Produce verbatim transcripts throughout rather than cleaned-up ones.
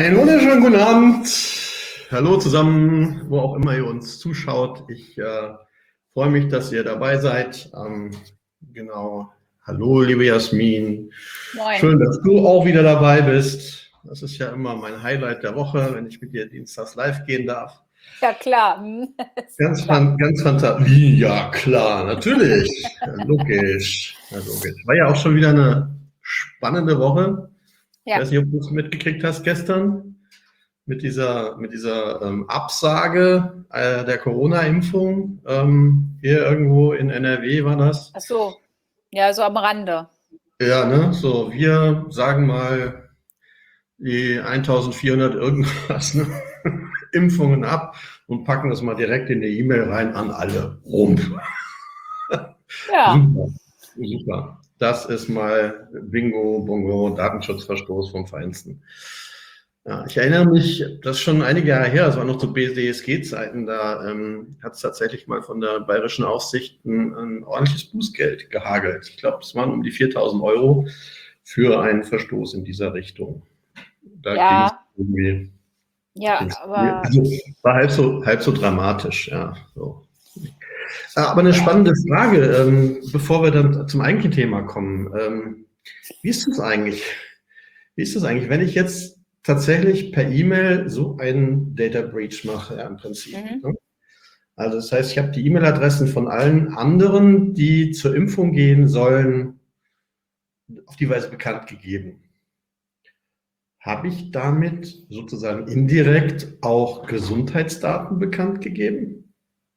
Einen wunderschönen guten Abend. Hallo zusammen, wo auch immer ihr uns zuschaut. Ich äh, freue mich, dass ihr dabei seid. Ähm, genau. Hallo, liebe Jasmin. Moin. Schön, dass du auch wieder dabei bist. Das ist ja immer mein Highlight der Woche, wenn ich mit dir dienstags live gehen darf. Ja, klar. Hm, ist Ganz, klar. fan- ganz fantastisch. Wie? Ja, klar, natürlich. Ja, logisch. Ja, logisch. War ja auch schon wieder eine spannende Woche. Ich Ja. weiß nicht, ob du es mitgekriegt hast gestern mit dieser, mit dieser ähm, Absage äh, der Corona-Impfung. Ähm, hier irgendwo in N R W war das. Ach so. Ja, so am Rande. Ja, ne? So, wir sagen mal die eintausendvierhundert irgendwas ne? Impfungen ab und packen das mal direkt in die E-Mail rein an alle. Rumpf. Ja. Super, super. Das ist mal Bingo, Bongo, Datenschutzverstoß vom Feinsten. Ja, ich erinnere mich, das ist schon einige Jahre her, das war noch zu B D S G-Zeiten, da ähm, hat es tatsächlich mal von der Bayerischen Aufsicht ein, ein ordentliches Bußgeld gehagelt. Ich glaube, es waren um die viertausend Euro für einen Verstoß in dieser Richtung. Da Ja. ging es irgendwie. Ja, ging's- aber also, war halb so, halb so dramatisch, ja. So. Aber eine spannende Frage, ähm, bevor wir dann zum eigentlichen Thema kommen. Ähm, wie ist das eigentlich? Wie ist das eigentlich, wenn ich jetzt tatsächlich per E-Mail so einen Data Breach mache, ja, im Prinzip? Mhm. Ne? Also das heißt, ich habe die E-Mail-Adressen von allen anderen, die zur Impfung gehen sollen, auf die Weise bekannt gegeben. Habe ich damit sozusagen indirekt auch Gesundheitsdaten bekannt gegeben?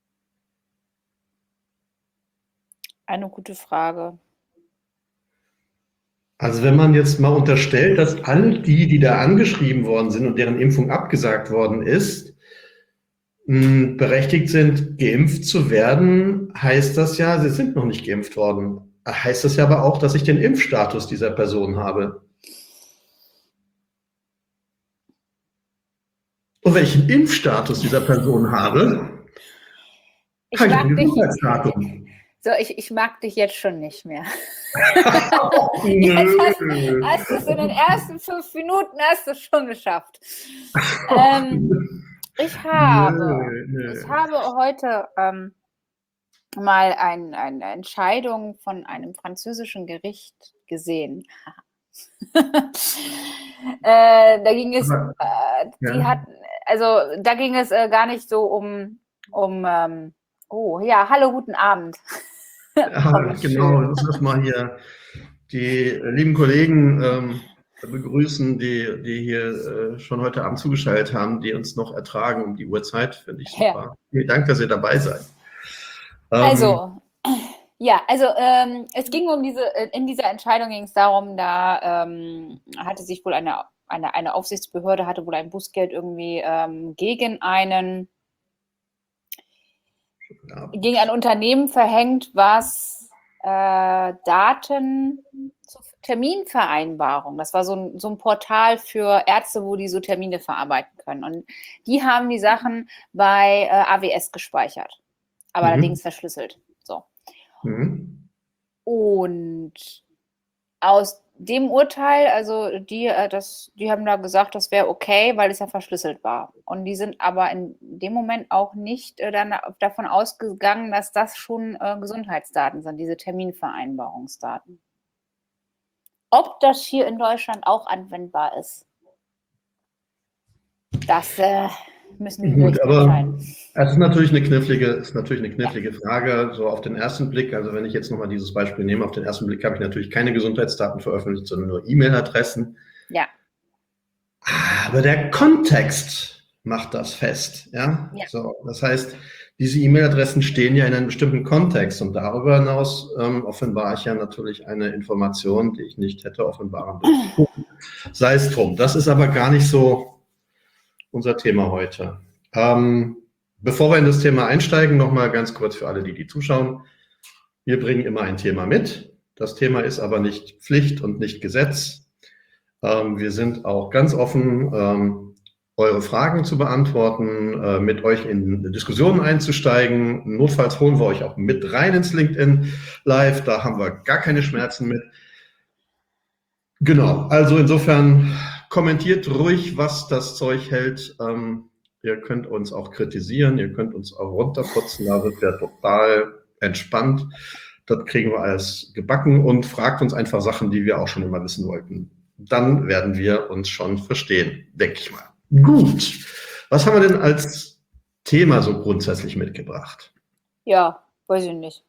eine gute Frage. Also wenn man jetzt mal unterstellt, dass all die, die da angeschrieben worden sind und deren Impfung abgesagt worden ist, mh, berechtigt sind, geimpft zu werden, heißt das ja, sie sind noch nicht geimpft worden. Heißt das ja aber auch, dass ich den Impfstatus dieser Person habe. Und wenn ich den Impfstatus dieser Person habe, Ich habe ich mag ein dich, Gesundheitsdatum. so, ich, ich mag dich jetzt schon nicht mehr. Oh, Jetzt hast, nö. hast du es in den ersten fünf Minuten hast du es schon geschafft. Ähm, ich habe, Nö, nö. ich habe heute ähm, mal ein, eine Entscheidung von einem französischen Gericht gesehen. äh, da ging es, Aber, äh, die ja. hatten, also da ging es äh, gar nicht so um, um ähm, oh ja, hallo, guten Abend. Ja, Oh, genau, schön. lass uns mal hier die lieben Kollegen ähm, begrüßen, die, die hier äh, schon heute Abend zugeschaltet haben, die uns noch ertragen um die Uhrzeit. Finde ich Ja. super. Vielen Dank, dass ihr dabei seid. Ähm, Also, ja, also ähm, es ging um diese, in dieser Entscheidung ging es darum, da ähm, hatte sich wohl eine, eine, eine Aufsichtsbehörde, hatte wohl ein Bußgeld irgendwie ähm, gegen einen, ja, gegen ein Unternehmen verhängt, was äh, Daten zur Terminvereinbarung, das war so ein, so ein Portal für Ärzte, wo die so Termine verarbeiten können. Und die haben die Sachen bei äh, A W S gespeichert, aber Mhm. allerdings verschlüsselt. So. Mhm. Und aus dem Urteil, also die, äh, das, die haben da gesagt, das wäre okay, weil es ja verschlüsselt war. Und die sind aber in dem Moment auch nicht äh, dann davon ausgegangen, dass das schon äh, Gesundheitsdaten sind, diese Terminvereinbarungsdaten. Ob das hier in Deutschland auch anwendbar ist, das äh, müssen die Gut, Gerichte aber entscheiden. es ist natürlich eine knifflige, ist natürlich eine knifflige Frage, so auf den ersten Blick. Also wenn ich jetzt nochmal dieses Beispiel nehme, auf den ersten Blick habe ich natürlich keine Gesundheitsdaten veröffentlicht, sondern nur E-Mail-Adressen. Ja. Aber der Kontext macht das fest. Ja? Ja. So, das heißt, diese E-Mail-Adressen stehen ja in einem bestimmten Kontext und darüber hinaus ähm, offenbare ich ja natürlich eine Information, die ich nicht hätte offenbaren dürfen. Sei es drum. Das ist aber gar nicht so unser Thema heute. Ähm, bevor wir in das Thema einsteigen, nochmal ganz kurz für alle, die die zuschauen. Wir bringen immer ein Thema mit. Das Thema ist aber nicht Pflicht und nicht Gesetz. Ähm, wir sind auch ganz offen, ähm, eure Fragen zu beantworten, äh, mit euch in Diskussionen einzusteigen. Notfalls holen wir euch auch mit rein ins LinkedIn Live. Da haben wir gar keine Schmerzen mit. Genau, also insofern kommentiert ruhig, was das Zeug hält. Ähm, ihr könnt uns auch kritisieren, ihr könnt uns auch runterputzen, da sind wir total entspannt. Das kriegen wir alles gebacken und fragt uns einfach Sachen, die wir auch schon immer wissen wollten. Dann werden wir uns schon verstehen, denke ich mal. Gut. Was haben wir denn als Thema so grundsätzlich mitgebracht? Ja, weiß ich nicht.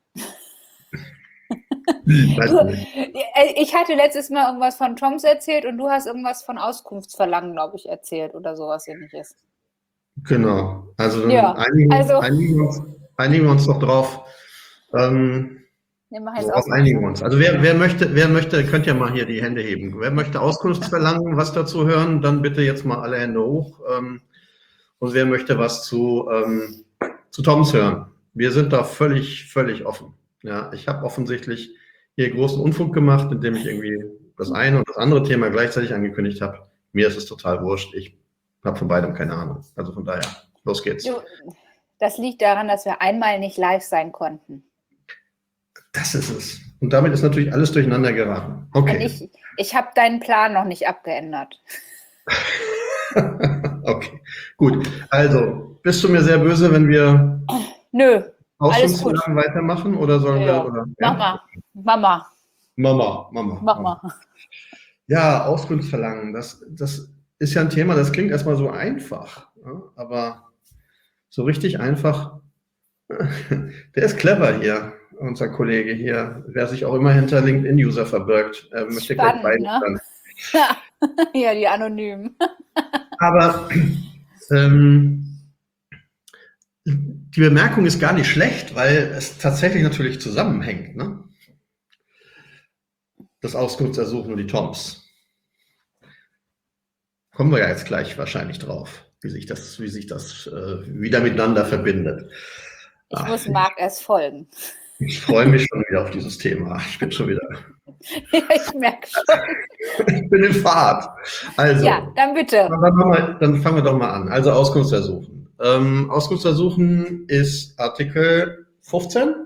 Weiß Du, nicht. ich hatte letztes Mal irgendwas von Toms erzählt und du hast irgendwas von Auskunftsverlangen, glaube ich, erzählt oder sowas ähnliches. Genau. Also dann Ja, einigen, also einigen, wir uns, einigen wir uns doch drauf. Ähm, wir machen jetzt worauf einigen wir Auskunftsverlangen. uns? Also wer, wer möchte, wer möchte, könnt ja mal hier die Hände heben. Wer möchte Auskunftsverlangen, was dazu hören, dann bitte jetzt mal alle Hände hoch. Ähm, und wer möchte was zu, ähm, zu Toms hören? Wir sind da völlig, völlig offen. Ja, ich habe offensichtlich hier großen Unfug gemacht, indem ich irgendwie das eine und das andere Thema gleichzeitig angekündigt habe. Mir ist es total wurscht. Ich habe von beidem keine Ahnung. Also von daher, los geht's. Du, das liegt daran, dass wir einmal nicht live sein konnten. Das ist es. Und damit ist natürlich alles durcheinander geraten. Und Okay. ich, ich habe deinen Plan noch nicht abgeändert. Okay, gut. Also, bist du mir sehr böse, wenn wir Nö, alles gut. Auskunftsverlangen weitermachen oder sollen Ja, wir? Oder, mach mal, Mama, Mama, Mama. mach Mama. mal. Ja, Auskunftsverlangen, das, das ist ja ein Thema, das klingt erstmal so einfach, ja, aber so richtig einfach, der ist clever hier, unser Kollege hier, wer sich auch immer hinter LinkedIn-User verbirgt, er möchte gleich Spannend, ne? beiden. Ja, die Anonymen. Aber ähm, die Bemerkung ist gar nicht schlecht, weil es tatsächlich natürlich zusammenhängt, ne? Das Auskunftsersuchen und die Toms. Kommen wir ja jetzt gleich wahrscheinlich drauf, wie sich das, wie sich das äh, wieder miteinander verbindet. Ich Ach, muss Marc erst folgen. Ich freue mich schon wieder auf dieses Thema. Ich bin schon wieder. Ja, ich merke schon. Ich bin in Fahrt. Also, Ja, dann bitte. Dann, machen wir, dann fangen wir doch mal an. Also Auskunftsersuchen. Ähm, Auskunftsersuchen ist Artikel fünfzehn.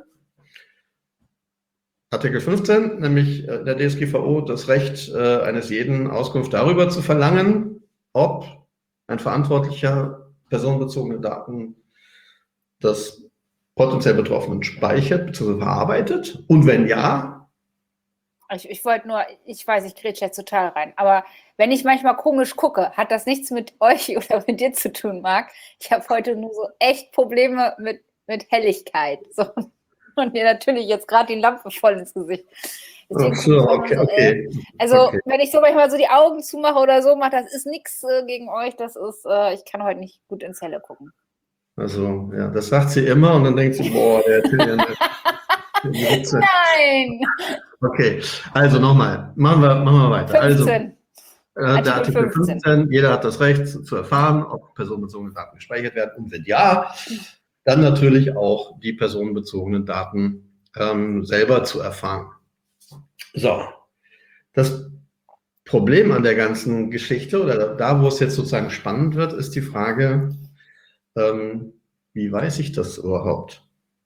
Artikel fünfzehn, nämlich äh, der D S G V O, das Recht äh, eines jeden, Auskunft darüber zu verlangen, ob ein Verantwortlicher personenbezogene Daten des potenziell Betroffenen speichert bzw. verarbeitet. Und wenn ja, Ich, ich wollte nur, ich weiß, ich grätsche jetzt total rein, aber wenn ich manchmal komisch gucke, hat das nichts mit euch oder mit dir zu tun, Marc. Ich habe heute nur so echt Probleme mit, mit Helligkeit. So. Und mir natürlich jetzt gerade die Lampe voll ins Gesicht. Deswegen ach so, okay, so, okay. äh, also okay. wenn ich so manchmal so die Augen zumache oder so, mache, das ist nichts äh, gegen euch. Das ist, äh, ich kann heute nicht gut ins Helle gucken. Also, ja, das sagt sie immer und dann denkt sie, boah, der erzählt ja eine, eine Witze. Nein! Okay, also nochmal, machen wir, machen wir weiter. fünfzehn. Also, äh, der Artikel Artikel fünfzehn, jeder hat das Recht zu, zu erfahren, ob personenbezogene Daten gespeichert werden. Und wenn ja, dann natürlich auch die personenbezogenen Daten ähm, selber zu erfahren. So, das Problem an der ganzen Geschichte oder da, wo es jetzt sozusagen spannend wird, ist die Frage, ähm, wie weiß ich das überhaupt?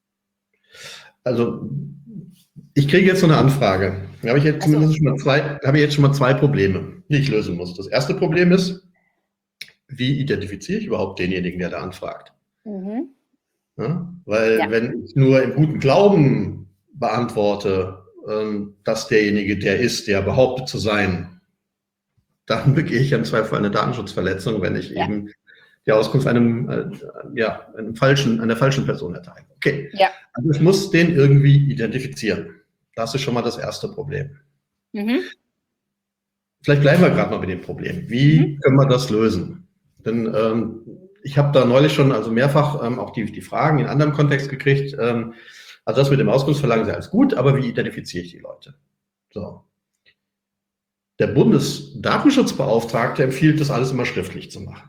Also, ich kriege jetzt so eine Anfrage. Da habe ich jetzt Also, zumindest schon mal zwei, habe ich jetzt schon mal zwei Probleme, die ich lösen muss. Das erste Problem ist, wie identifiziere ich überhaupt denjenigen, der da anfragt? mhm. Ja? Weil Ja. wenn ich nur im guten Glauben beantworte, ähm, dass derjenige der ist, der behauptet zu sein, dann begehe ich im Zweifel eine Datenschutzverletzung, wenn ich Ja. eben die Auskunft einem, äh, ja, einem falschen, einer falschen Person erteile. Okay. Ja. Also ich muss den irgendwie identifizieren. Das ist schon mal das erste Problem. Mhm. Vielleicht bleiben wir gerade mal mit dem Problem. Wie mhm. können wir das lösen? Denn ähm, ich habe da neulich schon also mehrfach ähm, auch die, die Fragen in anderem Kontext gekriegt. Ähm, also das mit dem Auskunftsverlangen ist alles gut, aber wie identifiziere ich die Leute? So. Der Bundesdatenschutzbeauftragte empfiehlt, das alles immer schriftlich zu machen.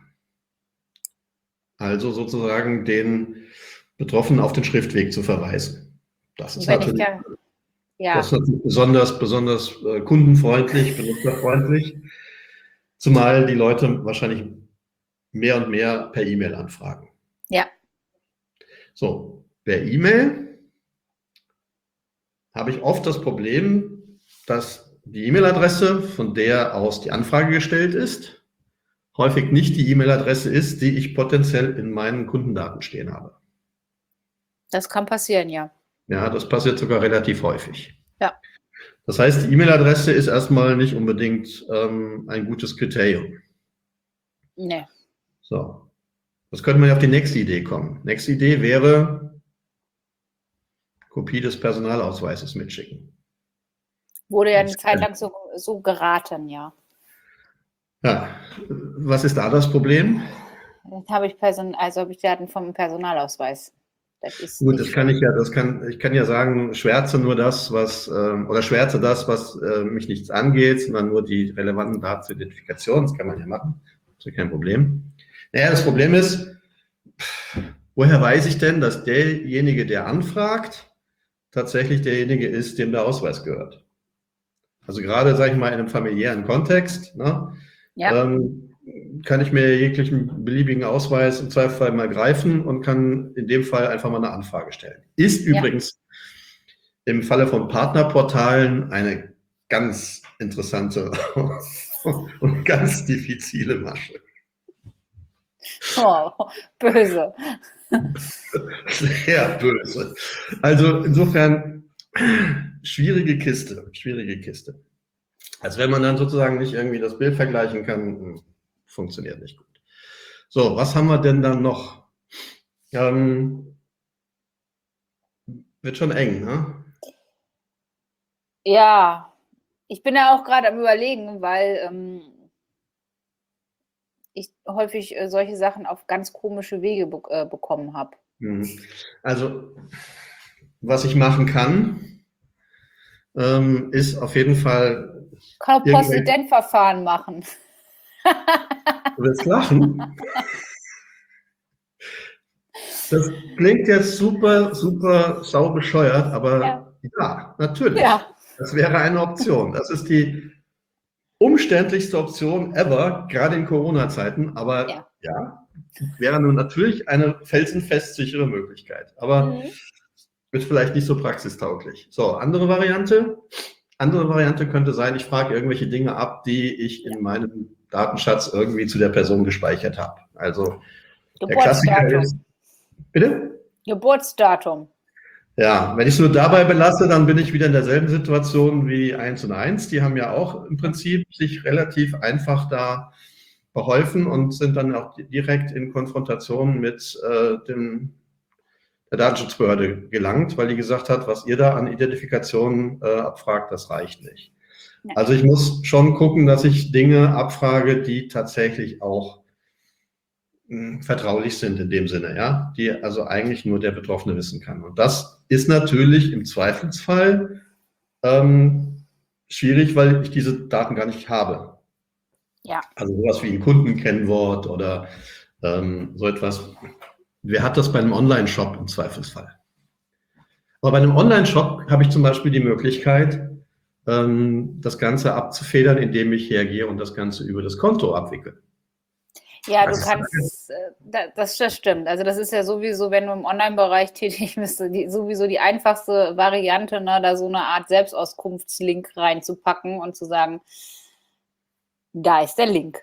Also sozusagen den Betroffenen auf den Schriftweg zu verweisen. Das ist Wenn natürlich, ich da, ja. das ist natürlich besonders, besonders äh, kundenfreundlich, benutzerfreundlich, zumal die Leute wahrscheinlich mehr und mehr per E-Mail anfragen. Ja. So, per E-Mail habe ich oft das Problem, dass die E-Mail-Adresse, von der aus die Anfrage gestellt ist, häufig nicht die E-Mail-Adresse ist, die ich potenziell in meinen Kundendaten stehen habe. Das kann passieren, ja. Ja, das passiert sogar relativ häufig. Ja. Das heißt, die E-Mail-Adresse ist erstmal nicht unbedingt ähm, ein gutes Kriterium. Nee. So. Jetzt könnte man ja auf die nächste Idee kommen. Nächste Idee wäre, Kopie des Personalausweises mitschicken. Wurde ja eine Zeit lang so, so geraten, ja. Ja, was ist da das Problem? Jetzt habe ich Person, also habe ich Daten vom Personalausweis. Das ist Gut, nicht das kann ich ja, das kann, ich kann ja sagen, schwärze nur das, was, ähm, oder schwärze das, was äh, mich nichts angeht, sondern nur die relevanten Daten zur Identifikation. Das kann man ja machen. Das ist ja kein Problem. Naja, das Problem ist, woher weiß ich denn, dass derjenige, der anfragt, tatsächlich derjenige ist, dem der Ausweis gehört? Also gerade, sage ich mal, in einem familiären Kontext, ne, Ja. ähm, kann ich mir jeglichen beliebigen Ausweis im Zweifelsfall mal greifen und kann in dem Fall einfach mal eine Anfrage stellen. Ist Ja. übrigens im Falle von Partnerportalen eine ganz interessante und ganz diffizile Masche. Oh, böse. Sehr böse. Also insofern schwierige Kiste, schwierige Kiste. Also wenn man dann sozusagen nicht irgendwie das Bild vergleichen kann, funktioniert nicht gut. So, was haben wir denn dann noch? Ähm, wird schon eng, ne? Ja, ich bin ja auch gerade am Überlegen, weil ähm, ich häufig äh, solche Sachen auf ganz komische Wege be äh, bekommen habe. Also, was ich machen kann, ähm, ist auf jeden Fall. Kann auch Postident-Verfahren machen. Du willst lachen? Das klingt jetzt super, super saubescheuert, aber ja, ja natürlich. Ja. Das wäre eine Option. Das ist die umständlichste Option ever, gerade in Corona-Zeiten. Aber ja, ja wäre nun natürlich eine felsenfest sichere Möglichkeit. Aber mhm. wird vielleicht nicht so praxistauglich. So, andere Variante. Andere Variante könnte sein, ich frage irgendwelche Dinge ab, die ich in meinem Datenschatz irgendwie zu der Person gespeichert habe. Also der Klassiker ist, bitte? Geburtsdatum. Ja, wenn ich es nur dabei belasse, dann bin ich wieder in derselben Situation wie eins und eins. Die haben ja auch im Prinzip sich relativ einfach da beholfen und sind dann auch direkt in Konfrontation mit äh, dem, der Datenschutzbehörde gelangt, weil die gesagt hat, was ihr da an Identifikation äh, abfragt, das reicht nicht. Ja. Also ich muss schon gucken, dass ich Dinge abfrage, die tatsächlich auch vertraulich sind in dem Sinne, ja, die also eigentlich nur der Betroffene wissen kann. Und das ist natürlich im Zweifelsfall ähm, schwierig, weil ich diese Daten gar nicht habe. Ja. Also sowas wie ein Kundenkennwort oder ähm, so etwas. Wer hat das bei einem Online-Shop im Zweifelsfall? Aber bei einem Online-Shop habe ich zum Beispiel die Möglichkeit, ähm, das Ganze abzufedern, indem ich hergehe und das Ganze über das Konto abwickle. Ja, du kannst, das, das stimmt. Also das ist ja sowieso, wenn du im Online-Bereich tätig bist, die, sowieso die einfachste Variante, ne, da so eine Art Selbstauskunftslink reinzupacken und zu sagen, da ist der Link.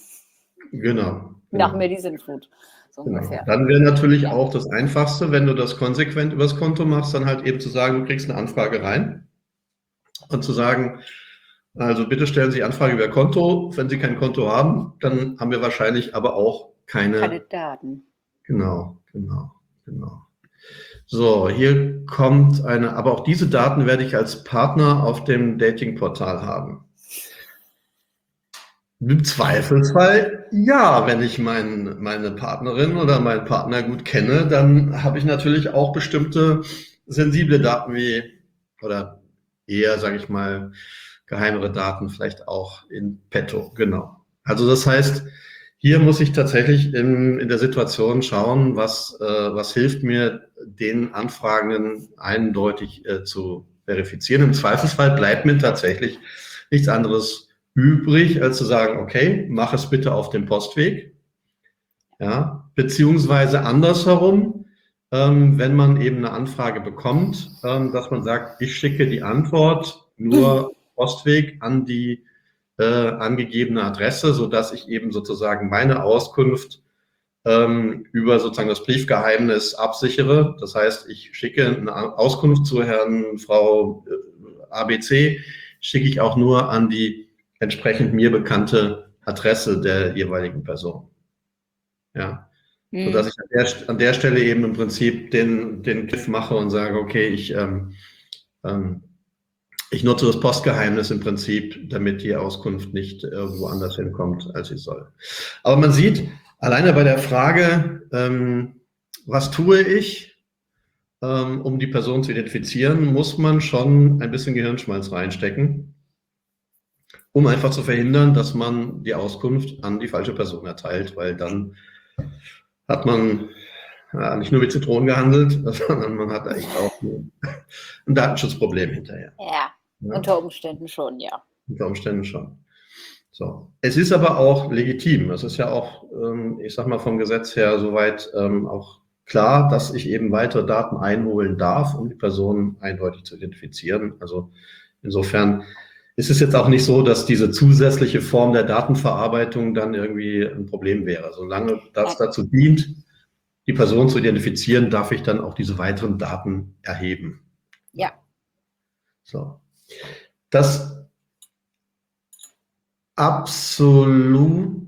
Genau. Nach genau. mir die Sintflut. So genau. ungefähr. Dann wäre natürlich ja. auch das Einfachste, wenn du das konsequent übers Konto machst, dann halt eben zu sagen, du kriegst eine Anfrage rein und zu sagen, also bitte stellen Sie Anfrage über Konto. Wenn Sie kein Konto haben, dann haben wir wahrscheinlich aber auch keine, keine Daten. Genau, genau, genau. So, hier kommt eine, aber auch diese Daten werde ich als Partner auf dem Datingportal haben. Im Zweifelsfall, ja, wenn ich mein, meine Partnerin oder meinen Partner gut kenne, dann habe ich natürlich auch bestimmte sensible Daten wie, oder eher, sage ich mal, geheimere Daten vielleicht auch in petto, genau. Also das heißt, hier muss ich tatsächlich in, in der Situation schauen, was, äh, was hilft mir, den Anfragenden eindeutig äh, zu verifizieren. Im Zweifelsfall bleibt mir tatsächlich nichts anderes übrig, als zu sagen, okay, mach es bitte auf dem Postweg. Ja, beziehungsweise andersherum, ähm, wenn man eben eine Anfrage bekommt, ähm, dass man sagt, ich schicke die Antwort nur Postweg an die äh, angegebene Adresse, sodass ich eben sozusagen meine Auskunft ähm, über sozusagen das Briefgeheimnis absichere. Das heißt, ich schicke eine Auskunft zu Herrn, Frau äh, A B C, schicke ich auch nur an die entsprechend mir bekannte Adresse der jeweiligen Person. Ja, mhm. Sodass ich an der, an der Stelle eben im Prinzip den, den Griff mache und sage, okay, ich, ähm, ähm, ich nutze das Postgeheimnis im Prinzip, damit die Auskunft nicht irgendwo anders hinkommt, als sie soll. Aber man sieht, alleine bei der Frage, ähm, was tue ich, ähm, um die Person zu identifizieren, muss man schon ein bisschen Gehirnschmalz reinstecken, um einfach zu verhindern, dass man die Auskunft an die falsche Person erteilt, weil dann hat man ja, nicht nur mit Zitronen gehandelt, sondern man hat echt auch ein Datenschutzproblem hinterher. Ja, ja, unter Umständen schon, ja. Unter Umständen schon. So. Es ist aber auch legitim. Es ist ja auch, ähm, ich sag mal, vom Gesetz her soweit ähm, auch klar, dass ich eben weitere Daten einholen darf, um die Person eindeutig zu identifizieren. Also insofern ist es jetzt auch nicht so, dass diese zusätzliche Form der Datenverarbeitung dann irgendwie ein Problem wäre. Solange das dazu dient, die Person zu identifizieren, darf ich dann auch diese weiteren Daten erheben. Ja. So. Das absolute,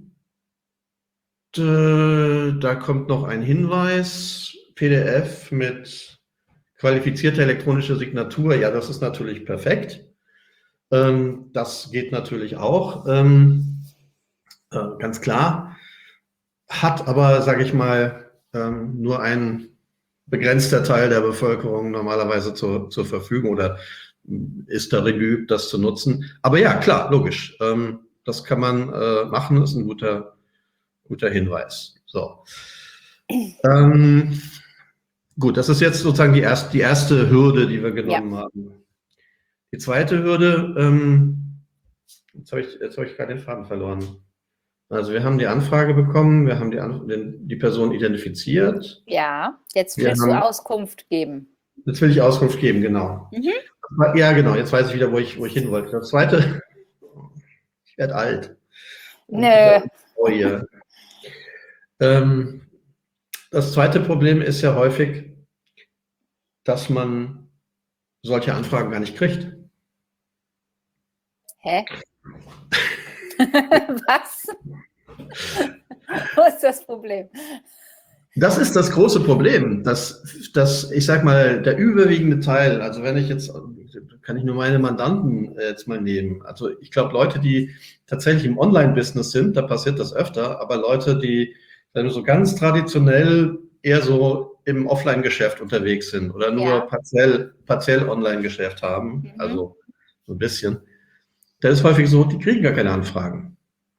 da kommt noch ein Hinweis, P D F mit qualifizierter elektronischer Signatur, ja, das ist natürlich perfekt. Ähm, das geht natürlich auch, ähm, äh, ganz klar, hat aber, sage ich mal, ähm, nur ein begrenzter Teil der Bevölkerung normalerweise zur, zur Verfügung oder ist darin geübt, das zu nutzen. Aber ja, klar, logisch, ähm, das kann man äh, machen, ist ein guter, guter Hinweis. So. Ähm, gut, das ist jetzt sozusagen die erste, die erste Hürde, die wir genommen ja. haben. Die zweite Hürde, ähm, jetzt habe ich, jetzt habe ich gerade den Faden verloren. Also wir haben die Anfrage bekommen, wir haben die, den, die Person identifiziert. Ja, jetzt willst haben, du Auskunft geben. Jetzt will ich Auskunft geben, genau. Mhm. Ja, genau, jetzt weiß ich wieder, wo ich, wo ich hin wollte. Das zweite, ich werde alt. Nö. Oh, yeah. ähm, das zweite Problem ist ja häufig, dass man solche Anfragen gar nicht kriegt. Hä? Was? Wo ist das Problem? Das ist das große Problem, dass, dass ich sag mal, der überwiegende Teil, also wenn ich jetzt, kann ich nur meine Mandanten jetzt mal nehmen, also ich glaube, Leute, die tatsächlich im Online-Business sind, da passiert das öfter, aber Leute, die so ganz traditionell eher so im Offline-Geschäft unterwegs sind oder nur ja. partiell, partiell Online-Geschäft haben, mhm. also so ein bisschen, da ist häufig so, die kriegen gar keine Anfragen.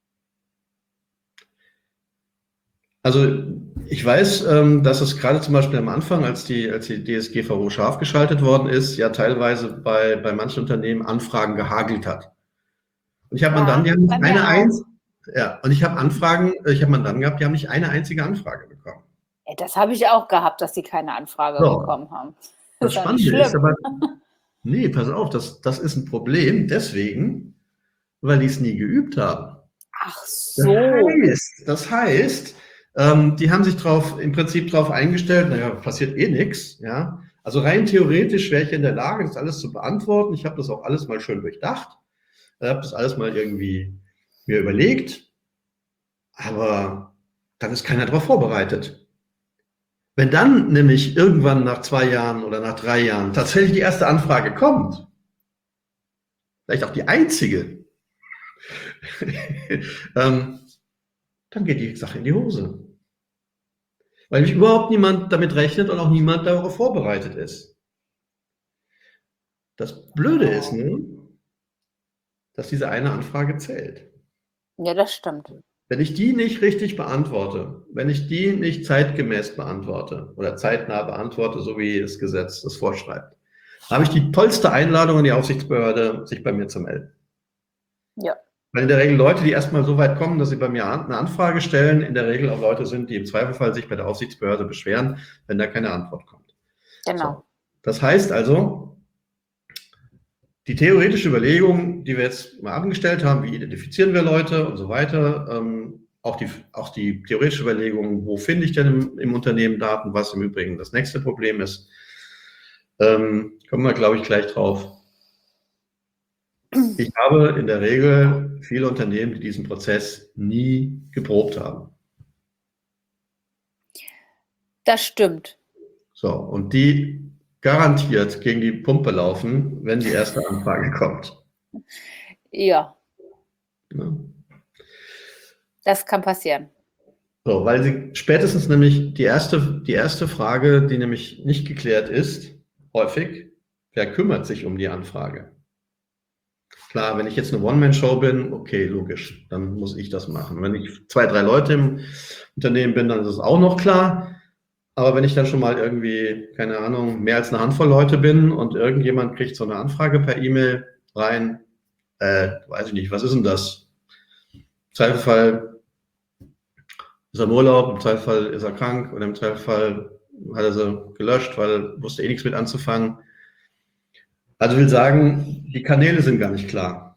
Also ich weiß, ähm, dass es gerade zum Beispiel am Anfang, als die, als die D S G V O scharf geschaltet worden ist, ja teilweise bei, bei manchen Unternehmen Anfragen gehagelt hat. Und ich habe ja, Mandanten, die haben nicht eine einzige, ja, und ich habe Anfragen, ich habe Mandanten gehabt, die haben nicht eine einzige Anfrage bekommen. Ja, das habe ich auch gehabt, dass sie keine Anfrage so. bekommen haben. Das, das Spannende ist aber, nee, pass auf, das, das ist ein Problem deswegen, weil die es nie geübt haben. Ach so. Das heißt, das heißt, Ähm, die haben sich drauf, im Prinzip darauf eingestellt, naja, passiert eh nichts. Ja? Also rein theoretisch wäre ich in der Lage, das alles zu beantworten. Ich habe das auch alles mal schön durchdacht. Ich habe das alles mal irgendwie mir überlegt. Aber dann ist keiner darauf vorbereitet. Wenn dann nämlich irgendwann nach zwei Jahren oder nach drei Jahren tatsächlich die erste Anfrage kommt, vielleicht auch die einzige, ähm, dann geht die Sache in die Hose. Weil nämlich überhaupt niemand damit rechnet und auch niemand darauf vorbereitet ist. Das Blöde ist nun, dass diese eine Anfrage zählt. Ja, das stimmt. Wenn ich die nicht richtig beantworte, wenn ich die nicht zeitgemäß beantworte oder zeitnah beantworte, so wie das Gesetz das vorschreibt, habe ich die tollste Einladung an die Aufsichtsbehörde, sich bei mir zu melden. Ja. Weil in der Regel Leute, die erstmal so weit kommen, dass sie bei mir eine Anfrage stellen, in der Regel auch Leute sind, die im Zweifelfall sich bei der Aufsichtsbehörde beschweren, wenn da keine Antwort kommt. Genau. So. Das heißt also, die theoretische Überlegung, die wir jetzt mal angestellt haben, wie identifizieren wir Leute und so weiter, ähm, auch, die, auch die theoretische Überlegung, wo finde ich denn im, im Unternehmen Daten, was im Übrigen das nächste Problem ist, ähm, kommen wir, glaube ich, gleich drauf. Ich habe in der Regel viele Unternehmen, die diesen Prozess nie geprobt haben. Das stimmt. So, und die garantiert gegen die Pumpe laufen, wenn die erste Anfrage kommt. Ja. Ja. Das kann passieren. So, weil sie spätestens nämlich die erste, die erste Frage, die nämlich nicht geklärt ist, häufig, wer kümmert sich um die Anfrage? Klar, wenn ich jetzt eine One-Man-Show bin, okay, logisch, dann muss ich das machen. Wenn ich zwei, drei Leute im Unternehmen bin, dann ist es auch noch klar. Aber wenn ich dann schon mal irgendwie, keine Ahnung, mehr als eine Handvoll Leute bin und irgendjemand kriegt so eine Anfrage per E-Mail rein, äh, weiß ich nicht, was ist denn das? Im Zweifelsfall ist er im Urlaub, im Zweifelsfall ist er krank oder im Zweifelsfall hat er sie gelöscht, weil er wusste eh nichts mit anzufangen. Also will sagen, die Kanäle sind gar nicht klar.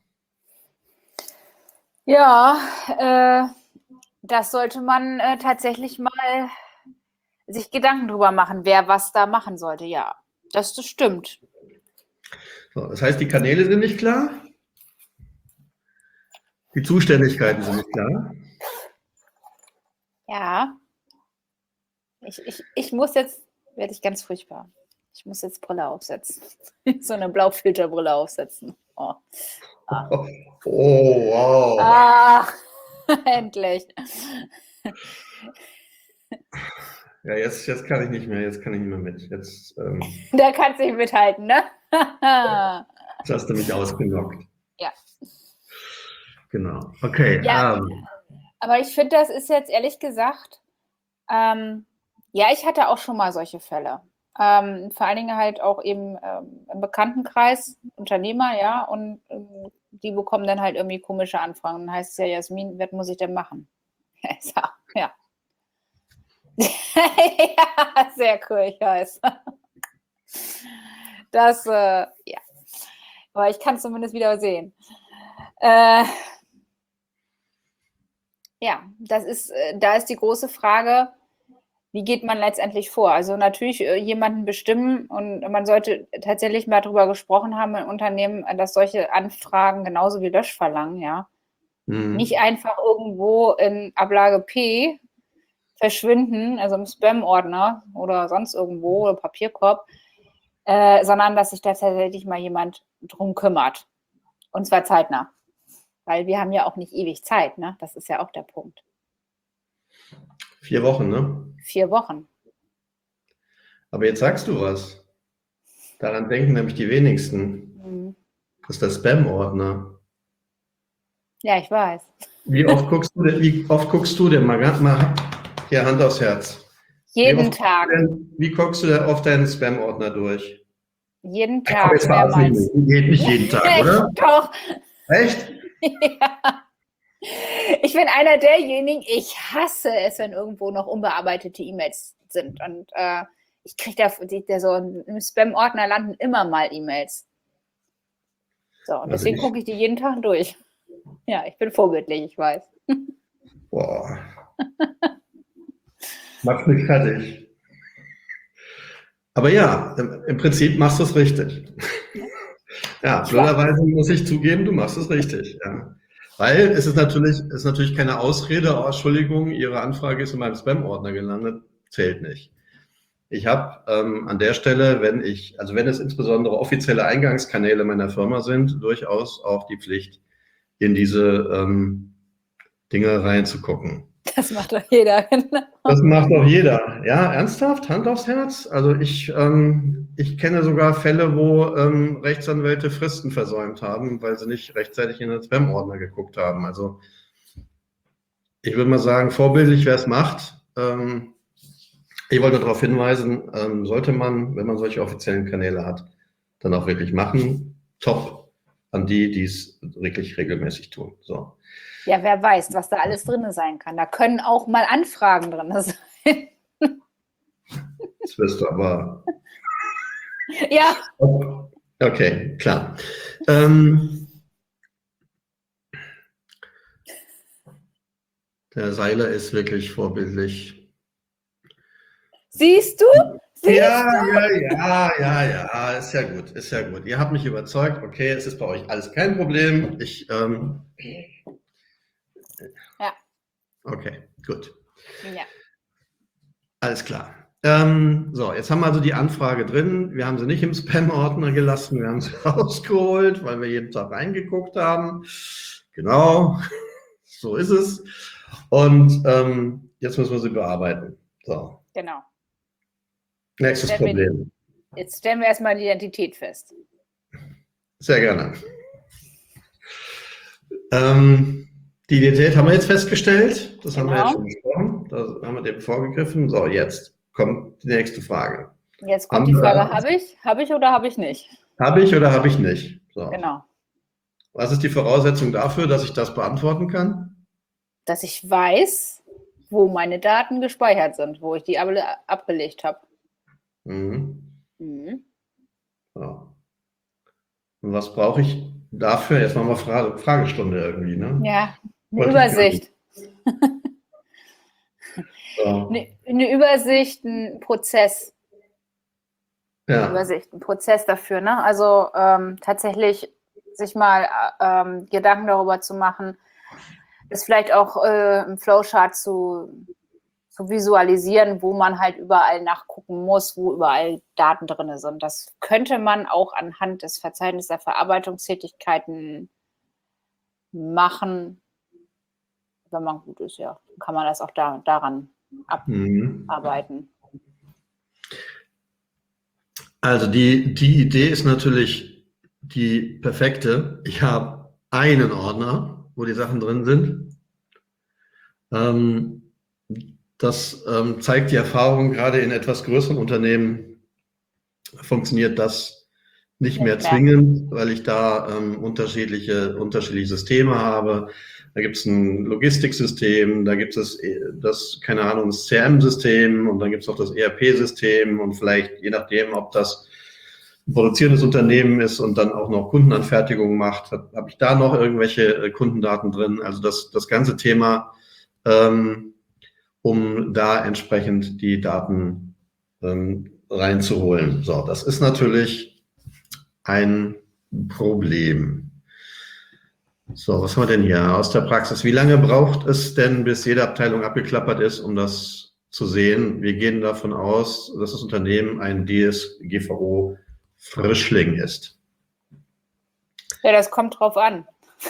Ja, äh, das sollte man äh, tatsächlich mal sich Gedanken drüber machen, wer was da machen sollte. Ja, das, das stimmt. So, das heißt, die Kanäle sind nicht klar, die Zuständigkeiten sind nicht klar. Ja, ich, ich, ich muss jetzt, werde ich ganz furchtbar, ich muss jetzt Brille aufsetzen. So eine Blaufilterbrille aufsetzen. Oh, ah. oh, oh wow. Ah, endlich. Ja, jetzt, jetzt kann ich nicht mehr, jetzt kann ich nicht mehr mit. Jetzt, ähm, da kannst du nicht mithalten, ne? Jetzt hast du mich ausgenockt. Ja. Genau, okay. Ja, ähm. aber ich finde, das ist jetzt ehrlich gesagt, ähm, ja, ich hatte auch schon mal solche Fälle. Ähm, vor allen Dingen halt auch eben ähm, im Bekanntenkreis, Unternehmer, ja, und ähm, die bekommen dann halt irgendwie komische Anfragen. Dann heißt es ja, Jasmin, was muss ich denn machen? Ja. Ja, sehr cool, ich weiß. Das, äh, ja. Aber ich kann es zumindest wieder sehen. Äh, ja, das ist, äh, da ist die große Frage, wie geht man letztendlich vor? Also natürlich äh, jemanden bestimmen und man sollte tatsächlich mal darüber gesprochen haben im Unternehmen, dass solche Anfragen genauso wie Löschverlangen, ja, mhm. nicht einfach irgendwo in Ablage P verschwinden, also im Spam-Ordner oder sonst irgendwo oder Papierkorb, äh, sondern dass sich da tatsächlich mal jemand drum kümmert. Und zwar zeitnah. Weil wir haben ja auch nicht ewig Zeit, ne? Das ist ja auch der Punkt. Vier Wochen, ne? Vier Wochen. Aber jetzt sagst du was. Daran denken nämlich die wenigsten. Mhm. Das ist der Spam-Ordner. Ja, ich weiß. Wie oft guckst du denn, wie oft guckst du denn mal, mal hier Hand aufs Herz? Jeden wie Tag. Denn, wie guckst du denn auf deinen Spam-Ordner durch? Jeden Tag. Jetzt mehrmals. Geht nicht jeden Tag, oder? Doch. Echt? Ja. Ich bin einer derjenigen, ich hasse es, wenn irgendwo noch unbearbeitete E-Mails sind. Und äh, ich kriege da, da so im Spam-Ordner landen immer mal E-Mails. So, und deswegen also gucke ich die jeden Tag durch. Ja, ich bin vorbildlich, ich weiß. Boah. Mach's mich fertig. Aber ja, im, im Prinzip machst du es richtig. Ja, blöderweise muss ich zugeben, du machst es richtig. Ja. Weil es ist natürlich, es ist natürlich keine Ausrede, oh, Entschuldigung, Ihre Anfrage ist in meinem Spam-Ordner gelandet, zählt nicht. Ich habe ähm, an der Stelle, wenn ich, also wenn es insbesondere offizielle Eingangskanäle meiner Firma sind, durchaus auch die Pflicht, in diese ähm, Dinge reinzugucken. Das macht doch jeder, genau. Das macht doch jeder. Ja, ernsthaft? Hand aufs Herz? Also ich, ähm, ich kenne sogar Fälle, wo ähm, Rechtsanwälte Fristen versäumt haben, weil sie nicht rechtzeitig in den Spam-Ordner geguckt haben. Also ich würde mal sagen, vorbildlich, wer es macht. Ähm, ich wollte darauf hinweisen, ähm, sollte man, wenn man solche offiziellen Kanäle hat, dann auch wirklich machen. Top an die, die es wirklich regelmäßig tun. So. Ja, wer weiß, was da alles drin sein kann. Da können auch mal Anfragen drin sein. Das wirst du aber... Ja. Okay, klar. Ähm, der Seiler ist wirklich vorbildlich. Siehst du? Siehst Ja, du? ja, ja, ja, ja, ist ja gut, ist ja gut. Ihr habt mich überzeugt, okay, es ist bei euch alles kein Problem. Ich, ähm, Ja. okay, gut. Ja. Alles klar. Ähm, so, jetzt haben wir also die Anfrage drin. Wir haben sie nicht im Spam-Ordner gelassen, wir haben sie rausgeholt, weil wir jeden Tag reingeguckt haben. Genau, so ist es. Und ähm, jetzt müssen wir sie bearbeiten. So, Genau. nächstes Stellen wir die- Problem. Jetzt stellen wir erstmal die Identität fest. Sehr gerne. Ähm, die Identität haben wir jetzt festgestellt. Das haben wir Genau. jetzt schon besprochen. Da haben wir dem vorgegriffen. So, jetzt kommt die nächste Frage. Jetzt kommt Haben die wir- Frage, habe ich? Habe ich oder habe ich nicht? Habe ich oder habe ich nicht? So. Genau. Was ist die Voraussetzung dafür, dass ich das beantworten kann? Dass ich weiß, wo meine Daten gespeichert sind, wo ich die ab abgelegt habe. Mhm. Mhm. So. Und was brauche ich dafür? Jetzt machen wir Frage, Fragestunde irgendwie, ne? Ja, eine Wollte ich gar Übersicht. So. Eine, eine Übersicht, ein Prozess. Ja. Übersicht, ein Prozess dafür. Ne? Also ähm, tatsächlich sich mal ähm, Gedanken darüber zu machen, das vielleicht auch äh, im Flowchart zu, zu visualisieren, wo man halt überall nachgucken muss, wo überall Daten drin sind. Das könnte man auch anhand des Verzeichnisses der Verarbeitungstätigkeiten machen, wenn man gut ist, ja. Dann kann man das auch da, daran Mhm. abarbeiten. Also die, die Idee ist natürlich die perfekte. Ich habe einen Ordner, wo die Sachen drin sind. Ähm, das ähm, zeigt die Erfahrung, gerade in etwas größeren Unternehmen funktioniert das nicht mehr zwingend, weil ich da ähm, unterschiedliche, unterschiedliche Systeme habe. Da gibt es ein Logistiksystem, da gibt es das, keine Ahnung, das C R M-System und dann gibt es auch das E R P-System und vielleicht, je nachdem, ob das ein produzierendes Unternehmen ist und dann auch noch Kundenanfertigung macht, habe ich da noch irgendwelche Kundendaten drin. Also das, das ganze Thema, ähm, um da entsprechend die Daten ähm, reinzuholen. So, das ist natürlich ein Problem. So, was haben wir denn hier aus der Praxis? Wie lange braucht es denn, bis jede Abteilung abgeklappert ist, um das zu sehen? Wir gehen davon aus, dass das Unternehmen ein D S G V O-Frischling ist. Ja, das kommt drauf an.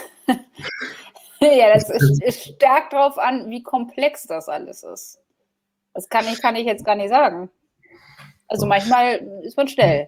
Ja, das ist, ist stark drauf an, wie komplex das alles ist. Das kann ich, kann ich jetzt gar nicht sagen. Also manchmal ist man schnell.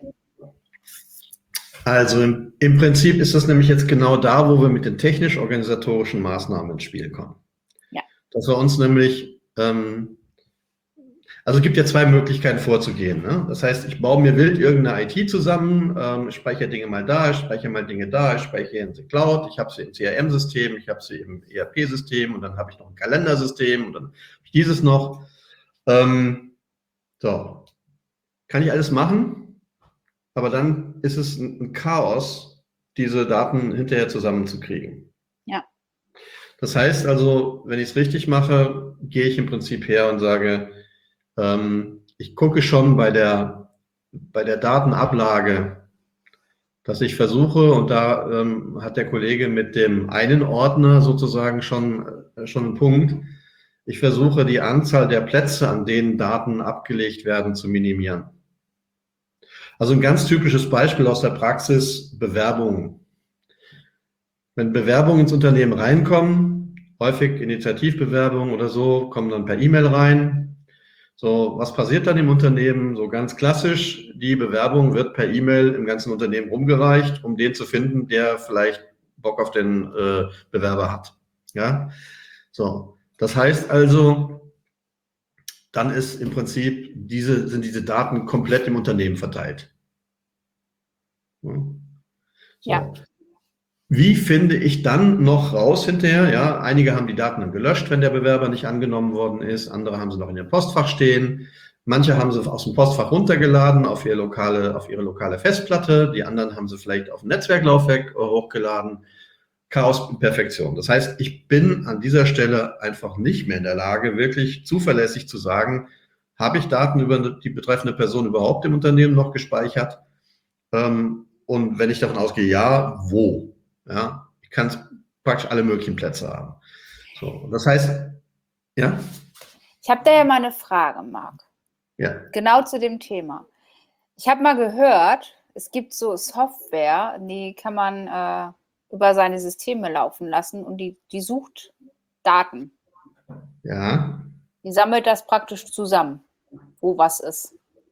Also im, im Prinzip ist das nämlich jetzt genau da, wo wir mit den technisch-organisatorischen Maßnahmen ins Spiel kommen. Ja. Dass wir uns nämlich, ähm, also es gibt ja zwei Möglichkeiten vorzugehen. Ne? Das heißt, ich baue mir wild irgendeine I T zusammen, ähm, ich speichere Dinge mal da, ich speichere mal Dinge da, ich speichere in der Cloud, ich habe sie im C R M-System, ich habe sie im E R P-System und dann habe ich noch ein Kalendersystem und dann habe ich dieses noch. Ähm, so, kann ich alles machen? Aber dann ist es ein Chaos, diese Daten hinterher zusammenzukriegen. Ja. Das heißt also, wenn ich es richtig mache, gehe ich im Prinzip her und sage, ähm, ich gucke schon bei der, bei der Datenablage, dass ich versuche, und da ähm, hat der Kollege mit dem einen Ordner sozusagen schon, äh, schon einen Punkt, ich versuche die Anzahl der Plätze, an denen Daten abgelegt werden, zu minimieren. Also ein ganz typisches Beispiel aus der Praxis, Bewerbungen. Wenn Bewerbungen ins Unternehmen reinkommen, häufig Initiativbewerbungen oder so, kommen dann per E-Mail rein. So, was passiert dann im Unternehmen? So ganz klassisch, die Bewerbung wird per E-Mail im ganzen Unternehmen rumgereicht, um den zu finden, der vielleicht Bock auf den äh, Bewerber hat. Ja, so. Das heißt also, dann ist im Prinzip diese, sind diese Daten komplett im Unternehmen verteilt. So. Ja. Wie finde ich dann noch raus hinterher? Ja, einige haben die Daten dann gelöscht, wenn der Bewerber nicht angenommen worden ist. Andere haben sie noch in ihrem Postfach stehen. Manche haben sie aus dem Postfach runtergeladen auf ihre lokale, auf ihre lokale Festplatte, die anderen haben sie vielleicht auf ein Netzwerklaufwerk hochgeladen. Chaos und Perfektion. Das heißt, ich bin an dieser Stelle einfach nicht mehr in der Lage, wirklich zuverlässig zu sagen, habe ich Daten über die betreffende Person überhaupt im Unternehmen noch gespeichert? Ähm, und wenn ich davon ausgehe, ja, wo? Ja, ich kann praktisch alle möglichen Plätze haben. So, das heißt, ja? Ich habe da ja mal eine Frage, Marc. Ja. Genau zu dem Thema. Ich habe mal gehört, es gibt so Software, die kann man äh, über seine Systeme laufen lassen und die, die sucht Daten. Ja. Die sammelt das praktisch zusammen, wo was ist.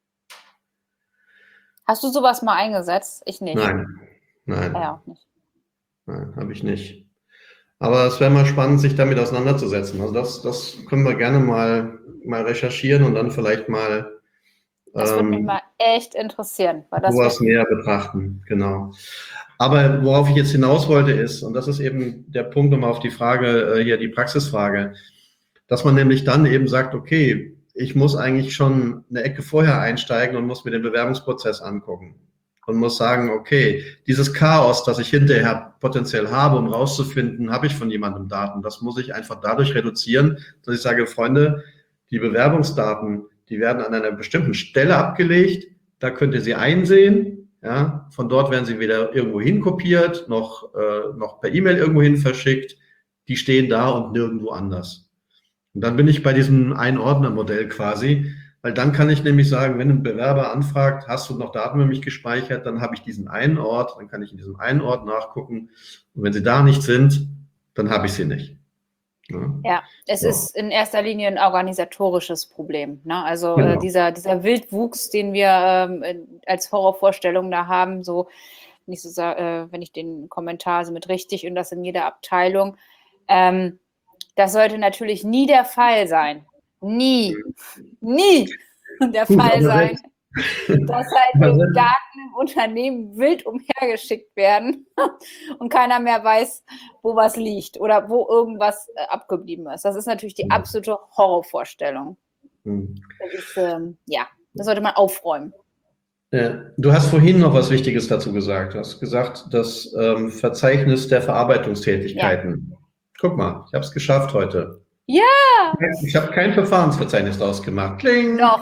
Hast du sowas mal eingesetzt? Ich nicht. Nein, nein. Ja, auch nicht. Nein, habe ich nicht. Aber es wäre mal spannend, sich damit auseinanderzusetzen. Also das, das können wir gerne mal, mal recherchieren und dann vielleicht mal Das würde mich ähm, mal echt interessieren. Weil das sowas wird- näher betrachten, genau. Aber worauf ich jetzt hinaus wollte ist, und das ist eben der Punkt nochmal auf die Frage, äh, hier die Praxisfrage, dass man nämlich dann eben sagt, okay, ich muss eigentlich schon eine Ecke vorher einsteigen und muss mir den Bewerbungsprozess angucken und muss sagen, okay, dieses Chaos, das ich hinterher potenziell habe, um rauszufinden, habe ich von jemandem Daten, das muss ich einfach dadurch reduzieren, dass ich sage, Freunde, die Bewerbungsdaten, die werden an einer bestimmten Stelle abgelegt, da könnt ihr sie einsehen, ja, von dort werden sie wieder irgendwo hin kopiert, noch, äh, noch per E-Mail irgendwo hin verschickt, die stehen da und nirgendwo anders. Und dann bin ich bei diesem Einordnermodell quasi, weil dann kann ich nämlich sagen, wenn ein Bewerber anfragt, hast du noch Daten über mich gespeichert, dann habe ich diesen einen Ort, dann kann ich in diesem einen Ort nachgucken und wenn sie da nicht sind, dann habe ich sie nicht. Ja, Ja, es so. ist in erster Linie ein organisatorisches Problem. Ne? Also Genau. äh, dieser, dieser Wildwuchs, den wir ähm, als Horrorvorstellung da haben, so, wenn ich, so sag, äh, wenn ich den Kommentar so mit richtig und das in jeder Abteilung, ähm, das sollte natürlich nie der Fall sein. Nie, nie der Gut, Fall aber sein, selbst- dass halt aber eben selbst- Daten im Unternehmen wild umhergeschickt werden und keiner mehr weiß, wo was liegt oder wo irgendwas äh, abgeblieben ist. Das ist natürlich die absolute Horrorvorstellung. Hm. Das ist, ähm, ja, das sollte man aufräumen. Ja, du hast vorhin noch was Wichtiges dazu gesagt. Du hast gesagt, das ähm, Verzeichnis der Verarbeitungstätigkeiten. Guck mal, ich habe es geschafft heute. Ja! Ich habe kein Verfahrensverzeichnis daraus gemacht. Kling! Doch.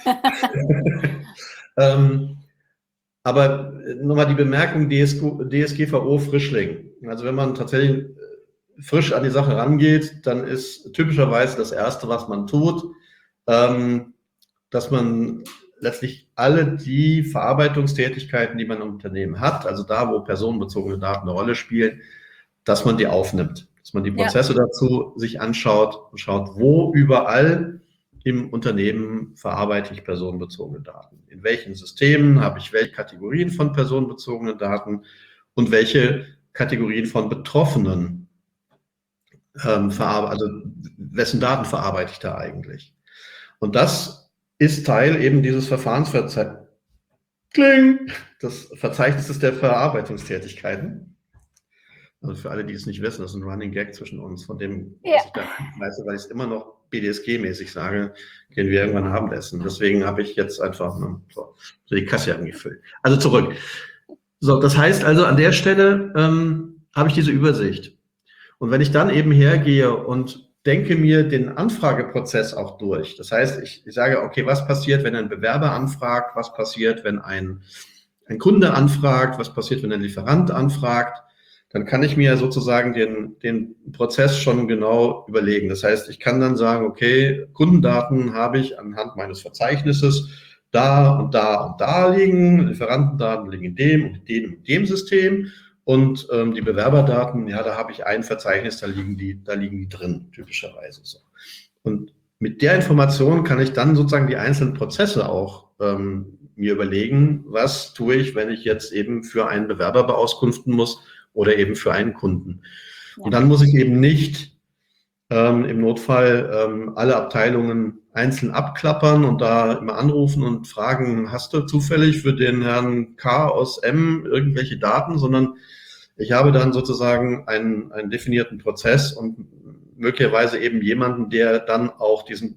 ähm, aber nochmal die Bemerkung D S G V O Frischling. Also wenn man tatsächlich frisch an die Sache rangeht, dann ist typischerweise das Erste, was man tut, ähm, dass man letztlich alle die Verarbeitungstätigkeiten, die man im Unternehmen hat, also da, wo personenbezogene Daten eine Rolle spielen, dass man die aufnimmt, dass man die Prozesse ja. dazu sich anschaut und schaut, wo überall im Unternehmen verarbeite ich personenbezogene Daten. In welchen Systemen habe ich welche Kategorien von personenbezogenen Daten und welche Kategorien von Betroffenen, ähm, also wessen Daten verarbeite ich da eigentlich? Und das ist Teil eben dieses Verfahrensverzeichnisses, des Verzeichnisses der Verarbeitungstätigkeiten. Also für alle, die es nicht wissen, das ist ein Running Gag zwischen uns, von dem, ja. was ich da weiß, weil ich es immer noch B D S G-mäßig sage, gehen wir irgendwann Abendessen. Deswegen habe ich jetzt einfach ne, so, so die Kasse angefüllt. Also zurück. So, das heißt also, an der Stelle ähm, habe ich diese Übersicht. Und wenn ich dann eben hergehe und denke mir den Anfrageprozess auch durch. Das heißt, ich, ich sage, okay, was passiert, wenn ein Bewerber anfragt? Was passiert, wenn ein, ein Kunde anfragt? Was passiert, wenn ein Lieferant anfragt? Dann kann ich mir sozusagen den, den Prozess schon genau überlegen. Das heißt, ich kann dann sagen, okay, Kundendaten habe ich anhand meines Verzeichnisses da und da und da liegen. Lieferantendaten liegen in dem und dem und dem System. Und ähm, die Bewerberdaten, ja, da habe ich ein Verzeichnis, da liegen die, da liegen die drin, typischerweise so. Und mit der Information kann ich dann sozusagen die einzelnen Prozesse auch ähm, mir überlegen, was tue ich, wenn ich jetzt eben für einen Bewerber beauskunften muss oder eben für einen Kunden. Ja. Und dann muss ich eben nicht ähm, im Notfall ähm, alle Abteilungen einzeln abklappern und da immer anrufen und fragen, hast du zufällig für den Herrn K aus M irgendwelche Daten, sondern ich habe dann sozusagen einen, einen definierten Prozess und möglicherweise eben jemanden, der dann auch diesen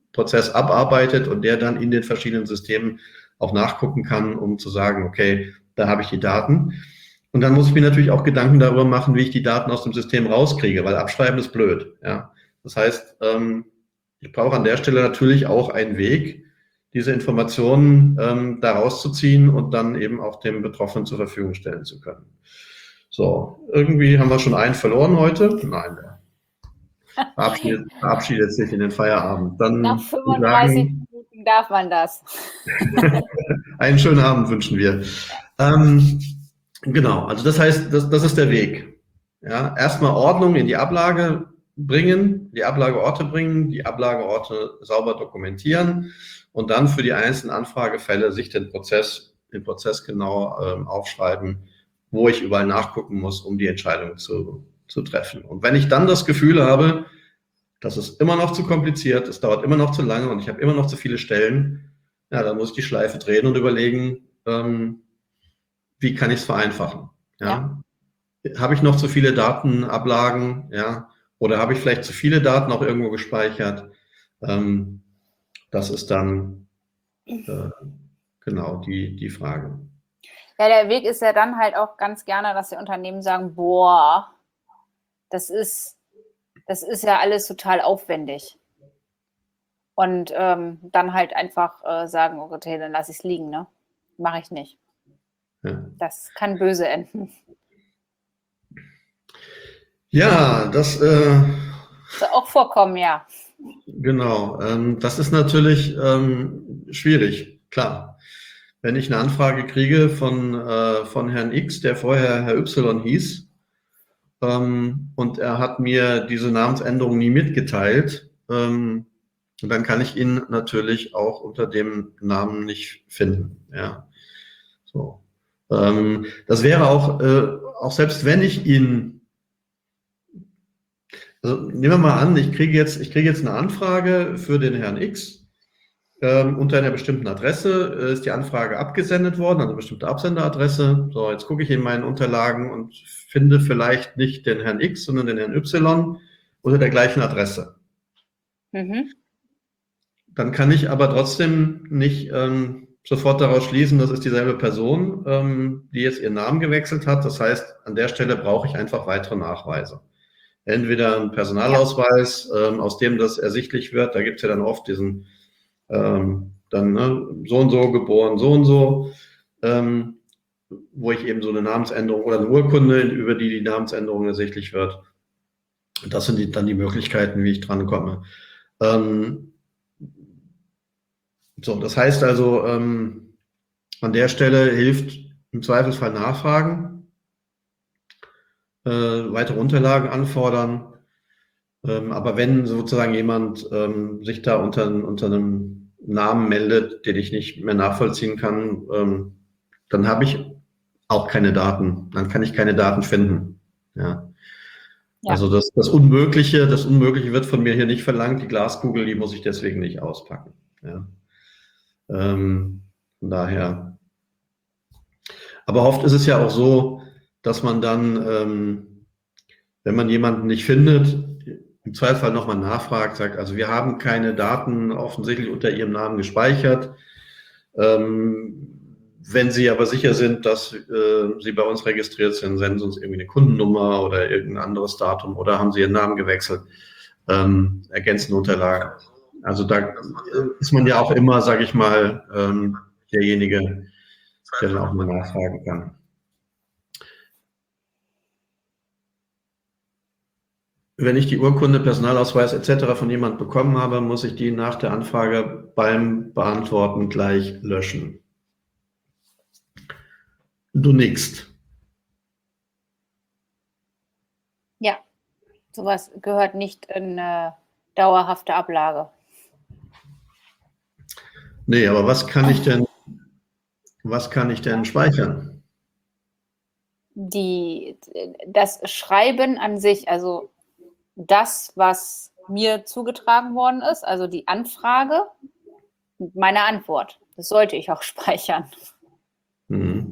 Prozess abarbeitet und der dann in den verschiedenen Systemen auch nachgucken kann, um zu sagen, okay, da habe ich die Daten. Und dann muss ich mir natürlich auch Gedanken darüber machen, wie ich die Daten aus dem System rauskriege, weil abschreiben ist blöd. Ja. Das heißt, ähm, ich brauche an der Stelle natürlich auch einen Weg, diese Informationen ähm, da rauszuziehen und dann eben auch dem Betroffenen zur Verfügung stellen zu können. So, irgendwie haben wir schon einen verloren heute. Nein, der verabschiedet, verabschiedet sich in den Feierabend. Dann Nach fünfunddreißig Minuten darf man das. einen schönen Abend wünschen wir. Ähm, genau, also das heißt, das, das ist der Weg. Ja, erstmal Ordnung in die Ablage bringen, die Ablageorte bringen, die Ablageorte sauber dokumentieren und dann für die einzelnen Anfragefälle sich den Prozess, den Prozess genau ähm, aufschreiben, wo ich überall nachgucken muss, um die Entscheidung zu, zu treffen. Und wenn ich dann das Gefühl habe, das ist immer noch zu kompliziert, es dauert immer noch zu lange und ich habe immer noch zu viele Stellen, ja, dann muss ich die Schleife drehen und überlegen, ähm, wie kann ich es vereinfachen? Ja? Ja. Habe ich noch zu viele Datenablagen? Ja? Oder habe ich vielleicht zu viele Daten auch irgendwo gespeichert? Ähm, das ist dann äh, genau die, die Frage. Ja, der Weg ist ja dann halt auch ganz gerne, dass die Unternehmen sagen, boah, das ist, das ist ja alles total aufwendig. Und ähm, dann halt einfach äh, sagen, oh Gott, hey, dann lasse ich es liegen, ne? Mache ich nicht. Ja. Das kann böse enden. Ja, das äh, Soll auch vorkommen, ja. Genau, ähm, das ist natürlich ähm, schwierig, klar. Wenn ich eine Anfrage kriege von, äh, von Herrn X, der vorher Herr Y hieß, ähm, und er hat mir diese Namensänderung nie mitgeteilt, ähm, dann kann ich ihn natürlich auch unter dem Namen nicht finden. Ja, so. Ähm, das wäre auch, äh, auch selbst wenn ich ihn Also nehmen wir mal an, ich kriege jetzt, ich kriege jetzt eine Anfrage für den Herrn X ähm, unter einer bestimmten Adresse, äh, ist die Anfrage abgesendet worden, also eine bestimmte Absenderadresse. So, jetzt gucke ich in meinen Unterlagen und finde vielleicht nicht den Herrn X, sondern den Herrn Y unter der gleichen Adresse. Mhm. Dann kann ich aber trotzdem nicht ähm, sofort daraus schließen, das ist dieselbe Person, ähm, die jetzt ihren Namen gewechselt hat. Das heißt, an der Stelle brauche ich einfach weitere Nachweise. Entweder ein Personalausweis, ja. ähm, aus dem das ersichtlich wird. Da gibt es ja dann oft diesen, ähm, dann ne, so und so geboren, so und so, ähm, wo ich eben so eine Namensänderung oder eine Urkunde, über die die Namensänderung ersichtlich wird. Das sind die, dann die Möglichkeiten, wie ich drankomme. Ähm, so, das heißt also, ähm, an der Stelle hilft im Zweifelsfall Nachfragen, äh, weitere Unterlagen anfordern. Ähm, aber wenn sozusagen jemand ähm, sich da unter, unter einem Namen meldet, den ich nicht mehr nachvollziehen kann, ähm, dann habe ich auch keine Daten. Dann kann ich keine Daten finden. Ja. Ja. Also das, das Unmögliche, das Unmögliche wird von mir hier nicht verlangt. Die Glaskugel, die muss ich deswegen nicht auspacken. Ja. Ähm, von daher. Aber oft ist es ja auch so, dass man dann, ähm, wenn man jemanden nicht findet, im Zweifelsfall nochmal nachfragt, sagt, also wir haben keine Daten offensichtlich unter Ihrem Namen gespeichert. Ähm, wenn Sie aber sicher sind, dass äh, Sie bei uns registriert sind, senden Sie uns irgendwie eine Kundennummer oder irgendein anderes Datum oder haben Sie Ihren Namen gewechselt, ähm, ergänzende Unterlagen. Also da ist man ja auch immer, sage ich mal, ähm, derjenige, der dann auch mal nachfragen kann. Wenn ich die Urkunde, Personalausweis et cetera von jemand bekommen habe, muss ich die nach der Anfrage beim Beantworten gleich löschen. Du nickst. Ja, sowas gehört nicht in eine dauerhafte Ablage. Nee, aber was kann ich denn, was kann ich denn speichern? Die, das Schreiben an sich, also das, was mir zugetragen worden ist, also die Anfrage und meine Antwort. Das sollte ich auch speichern. Mhm.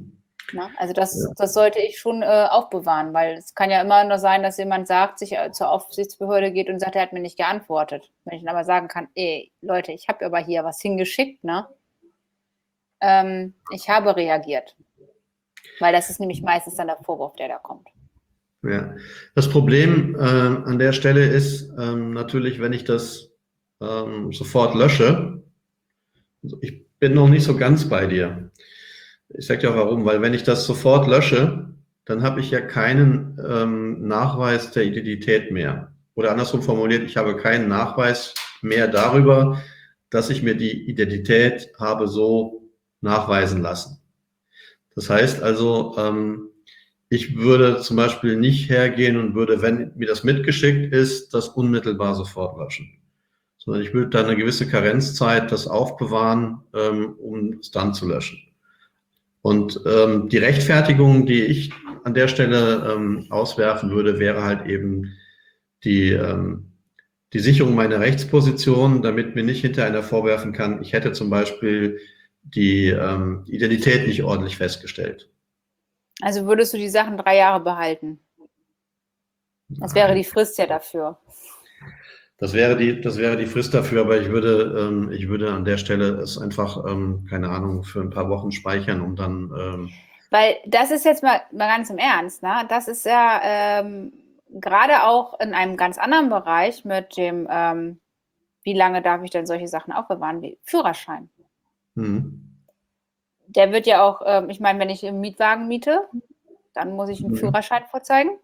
Ne? Also das, Ja. das sollte ich schon äh, aufbewahren, weil es kann ja immer nur sein, dass jemand sagt, sich äh, zur Aufsichtsbehörde geht und sagt, er hat mir nicht geantwortet. Wenn ich dann aber sagen kann, ey, Leute, ich habe aber hier was hingeschickt, ne? Ähm, ich habe reagiert. Weil das ist nämlich meistens dann der Vorwurf, der da kommt. Ja. Das Problem äh, an der Stelle ist ähm, natürlich, wenn ich das ähm, sofort lösche, ich bin noch nicht so ganz bei dir. Ich sage dir auch warum, weil wenn ich das sofort lösche, dann habe ich ja keinen ähm, Nachweis der Identität mehr. Oder andersrum formuliert, ich habe keinen Nachweis mehr darüber, dass ich mir die Identität habe so nachweisen lassen. Das heißt also, ähm, ich würde zum Beispiel nicht hergehen und würde, wenn mir das mitgeschickt ist, das unmittelbar sofort löschen. Sondern ich würde da eine gewisse Karenzzeit das aufbewahren, ähm, um es dann zu löschen. Und ähm, die Rechtfertigung, die ich an der Stelle ähm, auswerfen würde, wäre halt eben die, ähm, die Sicherung meiner Rechtsposition, damit mir nicht hinter einer vorwerfen kann, ich hätte zum Beispiel die ähm, Identität nicht ordentlich festgestellt. Also würdest du die Sachen drei Jahre behalten? Das wäre die Frist ja dafür. Das wäre die, das wäre die Frist dafür, aber ich würde, ähm, ich würde an der Stelle es einfach, ähm, keine Ahnung, für ein paar Wochen speichern, um dann. Ähm Weil das ist jetzt mal, mal ganz im Ernst, ne? Das ist ja ähm, gerade auch in einem ganz anderen Bereich mit dem, ähm, wie lange darf ich denn solche Sachen aufbewahren, wie Führerschein. Mhm. Der wird ja auch, ähm, ich meine, wenn ich einen Mietwagen miete, dann muss ich einen Mhm. Führerschein vorzeigen.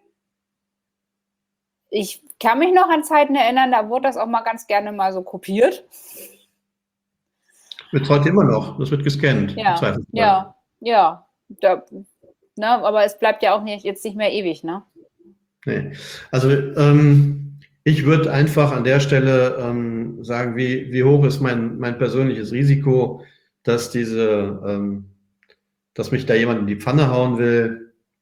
Ich kann mich noch an Zeiten erinnern, da wurde das auch mal ganz gerne mal so kopiert. Wird heute immer noch, das wird gescannt. Ja, ja, ja. Da, ne, aber es bleibt ja auch nicht, jetzt nicht mehr ewig, ne? Nee. Also ähm, ich würde einfach an der Stelle ähm, sagen, wie, wie hoch ist mein, mein persönliches Risiko, dass diese, ähm, dass mich da jemand in die Pfanne hauen will.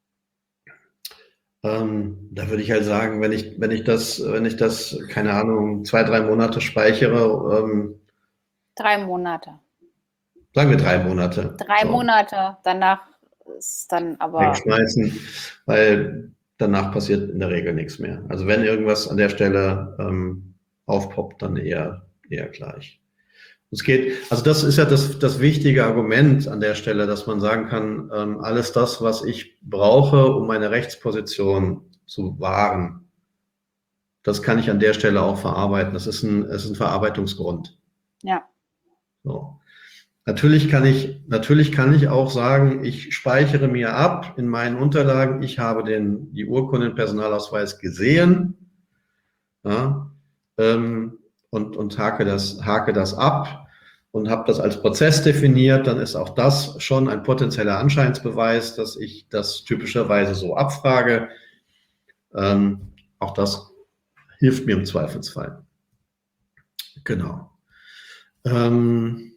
Ähm, da würde ich halt sagen, wenn ich, wenn ich das, wenn ich das, keine Ahnung, zwei, drei Monate speichere, ähm, Drei Monate. sagen wir drei Monate. Drei so, Monate, danach ist dann aber. Wegschmeißen, weil danach passiert in der Regel nichts mehr. Also wenn irgendwas an der Stelle ähm, aufpoppt, dann eher, eher gleich. Es geht, also das ist ja das, das wichtige Argument an der Stelle, dass man sagen kann, ähm, alles das, was ich brauche, um meine Rechtsposition zu wahren, das kann ich an der Stelle auch verarbeiten. Das ist ein, das ist ein Verarbeitungsgrund. Ja. So. Natürlich kann ich, natürlich kann ich auch sagen, ich speichere mir ab in meinen Unterlagen, ich habe den, die Urkunde, den Personalausweis gesehen, ja, ähm, und, und hake das, hake das ab und habe das als Prozess definiert, dann ist auch das schon ein potenzieller Anscheinsbeweis, dass ich das typischerweise so abfrage. Ähm, auch das hilft mir im Zweifelsfall. Genau. Ähm,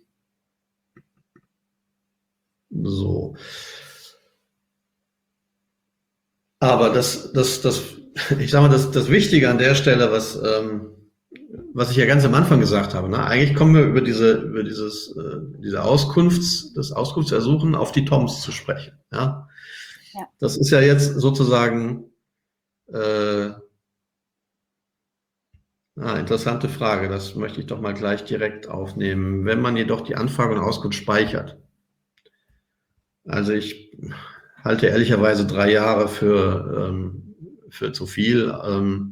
so. Aber das, das, das, ich sag mal, das, das Wichtige an der Stelle, was, ähm, was ich ja ganz am Anfang gesagt habe, ne? Eigentlich kommen wir über diese, über dieses, äh, diese Auskunfts, das Auskunftsersuchen auf die Toms zu sprechen. Ja? Ja. Das ist ja jetzt sozusagen äh, ah, interessante Frage. Das möchte ich doch mal gleich direkt aufnehmen. Wenn man jedoch die Anfrage und Auskunft speichert, also ich halte ehrlicherweise drei Jahre für, ähm, für zu viel. Ähm,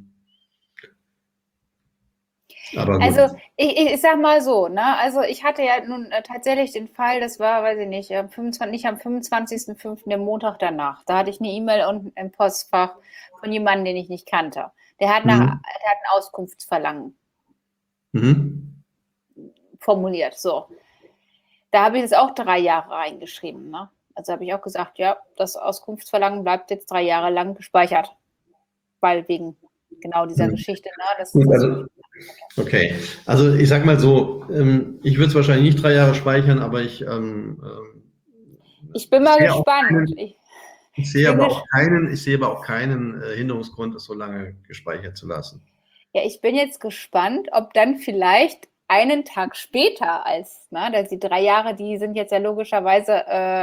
aber also ich, ich, ich sag mal so, ne? Also ich hatte ja nun äh, tatsächlich den Fall, das war, weiß ich nicht, am fünfundzwanzigsten nicht am fünfundzwanzigsten fünften, dem Montag danach. Da hatte ich eine E-Mail unten im Postfach von jemandem, den ich nicht kannte. Der hat, nach, Mhm. der hat ein Auskunftsverlangen Mhm. formuliert. So. Da habe ich jetzt auch drei Jahre reingeschrieben. Ne? Also habe ich auch gesagt, ja, das Auskunftsverlangen bleibt jetzt drei Jahre lang gespeichert. Weil wegen genau dieser Mhm. Geschichte, ne? Das, Gut, das also, okay. Also ich sag mal so, ähm, ich würde es wahrscheinlich nicht drei Jahre speichern, aber ich, ähm, ähm, ich bin mal sehe auch gespannt. keinen, Ich, ich sehe ich bin aber ges auch keinen, ich sehe aber auch keinen äh, Hinderungsgrund, es so lange gespeichert zu lassen. ja, ich bin jetzt gespannt, ob dann vielleicht einen Tag später als, ne, dass die drei Jahre, die sind jetzt ja logischerweise äh,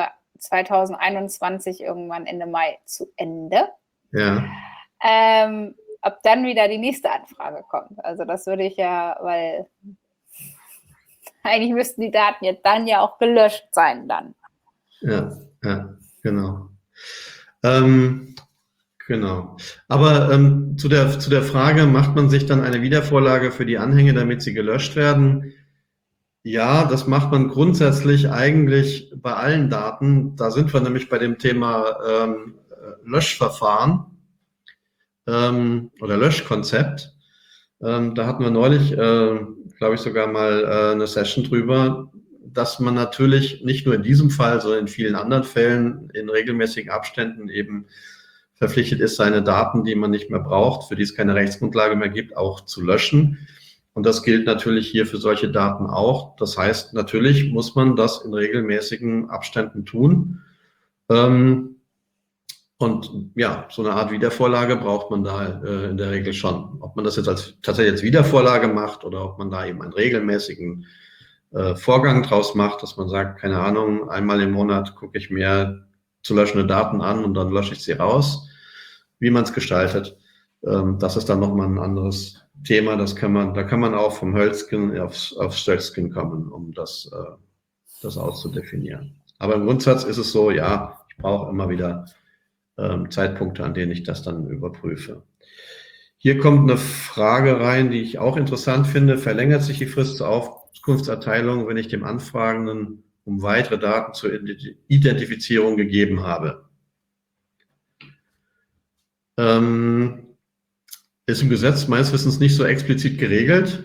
zweitausendeinundzwanzig irgendwann Ende Mai zu Ende. Ja. Ähm, ob dann wieder die nächste Anfrage kommt. Also das würde ich ja, weil eigentlich müssten die Daten jetzt dann ja auch gelöscht sein dann. Ja, ja, genau. Ähm, genau. Aber ähm, zu der, zu der Frage, macht man sich dann eine Wiedervorlage für die Anhänge, damit sie gelöscht werden? Ja, das macht man grundsätzlich eigentlich bei allen Daten. Da sind wir nämlich bei dem Thema ähm, Löschverfahren ähm, oder Löschkonzept. Ähm, da hatten wir neulich, äh, glaube ich, sogar mal äh, eine Session drüber, dass man natürlich nicht nur in diesem Fall, sondern in vielen anderen Fällen in regelmäßigen Abständen eben verpflichtet ist, seine Daten, die man nicht mehr braucht, für die es keine Rechtsgrundlage mehr gibt, auch zu löschen. Und das gilt natürlich hier für solche Daten auch. Das heißt, natürlich muss man das in regelmäßigen Abständen tun. Ähm, und ja, so eine Art Wiedervorlage braucht man da äh, in der Regel schon. Ob man das jetzt als tatsächlich als Wiedervorlage macht oder ob man da eben einen regelmäßigen äh, Vorgang draus macht, dass man sagt, keine Ahnung, einmal im Monat gucke ich mir zu löschende Daten an und dann lösche ich sie raus, wie man es gestaltet. Ähm, das ist dann nochmal ein anderes Thema, das kann man, da kann man auch vom Hölzgen aufs, aufs Stöckskin kommen, um das, äh, das auszudefinieren. Aber im Grundsatz ist es so, ja, ich brauche immer wieder ähm, Zeitpunkte, an denen ich das dann überprüfe. Hier kommt eine Frage rein, die ich auch interessant finde. Verlängert sich die Frist zur Auskunftserteilung, wenn ich dem Anfragenden um weitere Daten zur Identifizierung gegeben habe? Ähm, ist im Gesetz meines Wissens nicht so explizit geregelt.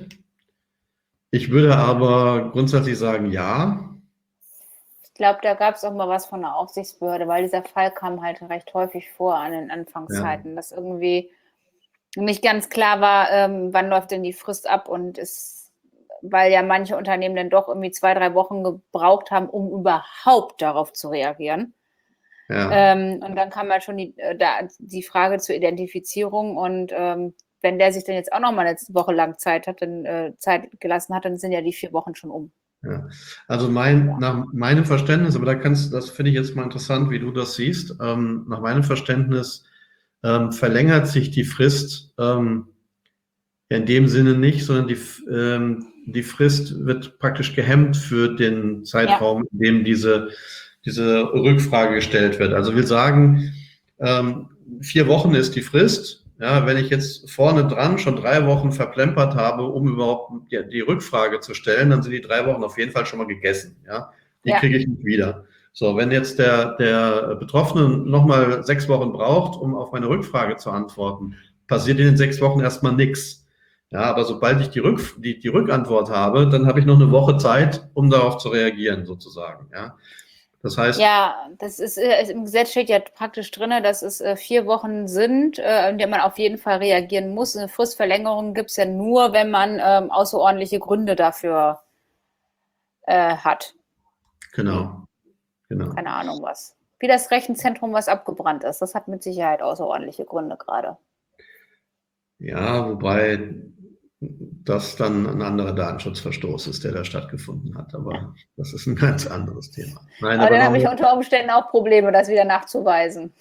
Ich würde aber grundsätzlich sagen, ja. Ich glaube, da gab es auch mal was von der Aufsichtsbehörde, weil dieser Fall kam halt recht häufig vor an den Anfangszeiten, ja. Dass irgendwie nicht ganz klar war, ähm, wann läuft denn die Frist ab und ist, weil ja manche Unternehmen dann doch irgendwie zwei, drei Wochen gebraucht haben, um überhaupt darauf zu reagieren. Ja. Ähm, und dann kam halt schon die, äh, da, die Frage zur Identifizierung und ähm, wenn der sich dann jetzt auch noch mal eine Woche lang Zeit hat, dann äh, Zeit gelassen hat, dann sind ja die vier Wochen schon um. Ja. Also mein, ja. nach meinem Verständnis, aber da kannst, das finde ich jetzt mal interessant, wie du das siehst. Ähm, nach meinem Verständnis ähm, verlängert sich die Frist ähm, in dem Sinne nicht, sondern die, ähm, die Frist wird praktisch gehemmt für den Zeitraum, ja. in dem diese diese Rückfrage gestellt wird. Also will sagen, ähm, vier Wochen ist die Frist. Ja, wenn ich jetzt vorne dran schon drei Wochen verplempert habe, um überhaupt die, die Rückfrage zu stellen, dann sind die drei Wochen auf jeden Fall schon mal gegessen. Ja, die ja. kriege ich nicht wieder. So, wenn jetzt der, der Betroffene nochmal sechs Wochen braucht, um auf meine Rückfrage zu antworten, passiert in den sechs Wochen erstmal nichts. Ja, aber sobald ich die, Rück, die, die Rückantwort habe, dann habe ich noch eine Woche Zeit, um darauf zu reagieren, sozusagen. Ja. Das heißt. Ja, das ist, ist im Gesetz steht ja praktisch drin, dass es äh, vier Wochen sind, äh, in denen man auf jeden Fall reagieren muss. Eine Fristverlängerung gibt es ja nur, wenn man ähm, außerordentliche Gründe dafür äh, hat. Genau. genau. Keine Ahnung was. Wie das Rechenzentrum, was abgebrannt ist. Das hat mit Sicherheit außerordentliche Gründe gerade. Ja, wobei das dann ein anderer Datenschutzverstoß ist, der da stattgefunden hat. Aber ja. das ist ein ganz anderes Thema. Nein, aber, aber dann habe ich unter Umständen auch Probleme, das wieder nachzuweisen.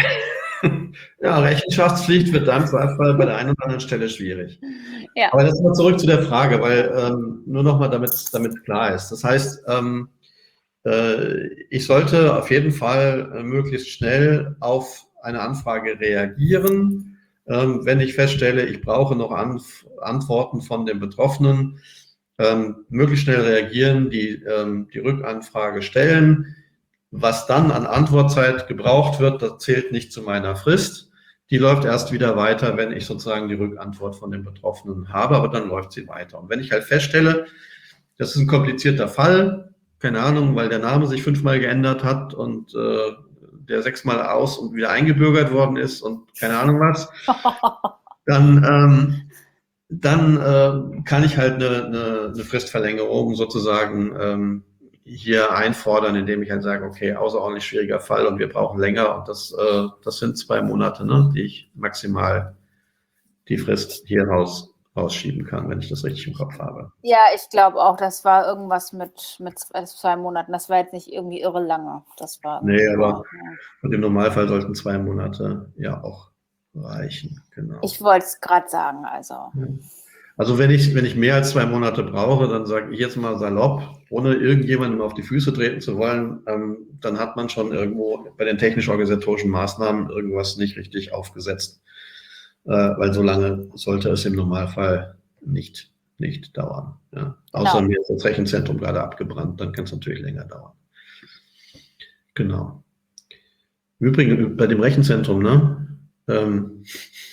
Ja, Rechenschaftspflicht wird dann im Zweifel bei der einen oder anderen Stelle schwierig. Ja. Aber jetzt mal zurück zu der Frage, weil ähm, nur nochmal, damit damit klar ist. Das heißt, ähm, äh, ich sollte auf jeden Fall äh, möglichst schnell auf eine Anfrage reagieren. Ähm, wenn ich feststelle, ich brauche noch Anf- Antworten von dem Betroffenen, ähm, möglichst schnell reagieren, die, ähm, die Rückanfrage stellen. Was dann an Antwortzeit gebraucht wird, das zählt nicht zu meiner Frist. Die läuft erst wieder weiter, wenn ich sozusagen die Rückantwort von dem Betroffenen habe, aber dann läuft sie weiter. Und wenn ich halt feststelle, das ist ein komplizierter Fall, keine Ahnung, weil der Name sich fünfmal geändert hat und äh, der sechsmal aus und wieder eingebürgert worden ist und keine Ahnung was, dann, ähm, dann äh, kann ich halt eine, eine, eine Fristverlängerung sozusagen ähm, hier einfordern, indem ich halt sage, okay, außerordentlich schwieriger Fall und wir brauchen länger und das, äh, das sind zwei Monate, ne, die ich maximal die Frist hier raus rausschieben kann, wenn ich das richtig im Kopf habe. Ja, ich glaube auch, das war irgendwas mit, mit zwei Monaten. Das war jetzt nicht irgendwie irre lange. Das war Nee, aber aber ja. Im Normalfall sollten zwei Monate ja auch reichen. Genau. Ich wollte es gerade sagen, also. Ja. Also wenn ich, wenn ich mehr als zwei Monate brauche, dann sage ich jetzt mal salopp, ohne irgendjemandem auf die Füße treten zu wollen, ähm, dann hat man schon irgendwo bei den technisch-organisatorischen Maßnahmen irgendwas nicht richtig aufgesetzt. Äh, weil so lange sollte es im Normalfall nicht, nicht dauern. Ja. Außer Genau. mir ist das Rechenzentrum gerade abgebrannt, dann kann es natürlich länger dauern. Genau. Im Übrigen bei dem Rechenzentrum, ne? Ähm,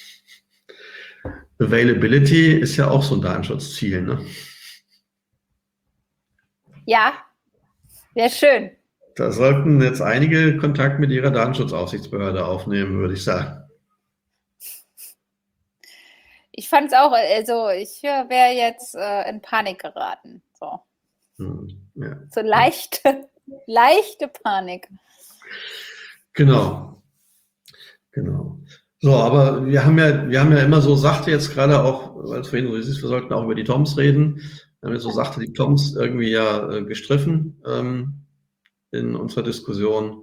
Availability ist ja auch so ein Datenschutzziel, ne? Ja, sehr schön. Da sollten jetzt einige Kontakt mit ihrer Datenschutzaufsichtsbehörde aufnehmen, würde ich sagen. Ich fand es auch, also ich wäre jetzt äh, in Panik geraten. So, Hm, ja. so leichte, leichte Panik. Genau. Genau. So, aber wir haben ja, wir haben ja immer so sachte jetzt gerade auch, weil es vorhin so ist, wir sollten auch über die Toms reden. Wir haben jetzt so sachte die Toms irgendwie ja äh, gestriffen ähm, in unserer Diskussion.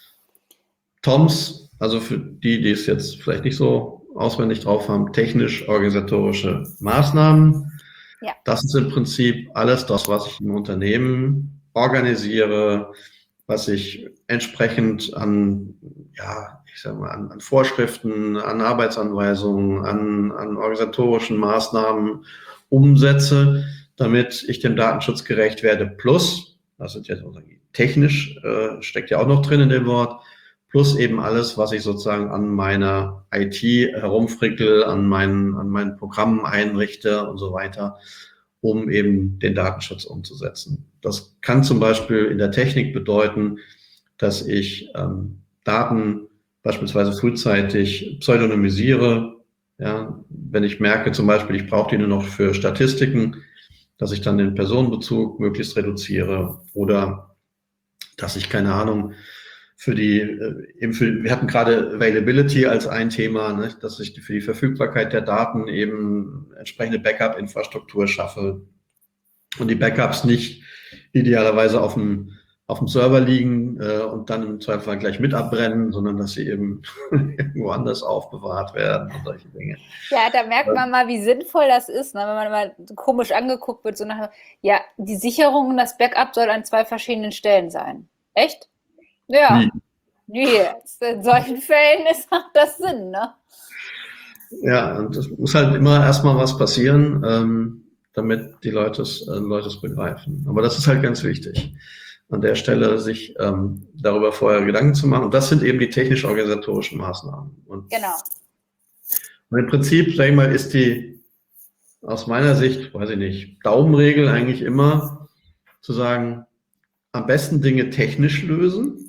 Toms, also für die, die es jetzt vielleicht nicht so auswendig drauf haben, technisch-organisatorische Maßnahmen. Ja. Das ist im Prinzip alles das, was ich im Unternehmen organisiere, was ich entsprechend an, ja, ich sag mal, an, an Vorschriften, an Arbeitsanweisungen, an, an organisatorischen Maßnahmen umsetze, damit ich dem Datenschutz gerecht werde. Plus, das sind jetzt technisch, äh, steckt ja auch noch drin in dem Wort, plus eben alles, was ich sozusagen an meiner I T herumfrickel, an meinen, an meinen Programmen einrichte und so weiter, um eben den Datenschutz umzusetzen. Das kann zum Beispiel in der Technik bedeuten, dass ich ähm, Daten beispielsweise frühzeitig pseudonymisiere. Ja, wenn ich merke zum Beispiel, ich brauche die nur noch für Statistiken, dass ich dann den Personenbezug möglichst reduziere oder dass ich, keine Ahnung, für die, eben für, wir hatten gerade Availability als ein Thema, ne, dass ich für die Verfügbarkeit der Daten eben entsprechende Backup-Infrastruktur schaffe und die Backups nicht idealerweise auf dem, auf dem Server liegen äh, und dann im Zweifelsfall gleich mit abbrennen, sondern dass sie eben irgendwo anders aufbewahrt werden und solche Dinge. Ja, da merkt man mal, wie sinnvoll das ist, ne, wenn man mal so komisch angeguckt wird, so nach, ja, die Sicherung und das Backup soll an zwei verschiedenen Stellen sein. Echt? Ja, nee, jetzt in solchen Fällen ist macht das Sinn, ne? Ja, und es muss halt immer erstmal was passieren, ähm, damit die Leute es, äh, Leute es begreifen. Aber das ist halt ganz wichtig, an der Stelle sich ähm, darüber vorher Gedanken zu machen. Und das sind eben die technisch-organisatorischen Maßnahmen. Und, genau. Und im Prinzip, sag ich mal, ist die aus meiner Sicht, weiß ich nicht, Daumenregel eigentlich immer zu sagen, am besten Dinge technisch lösen,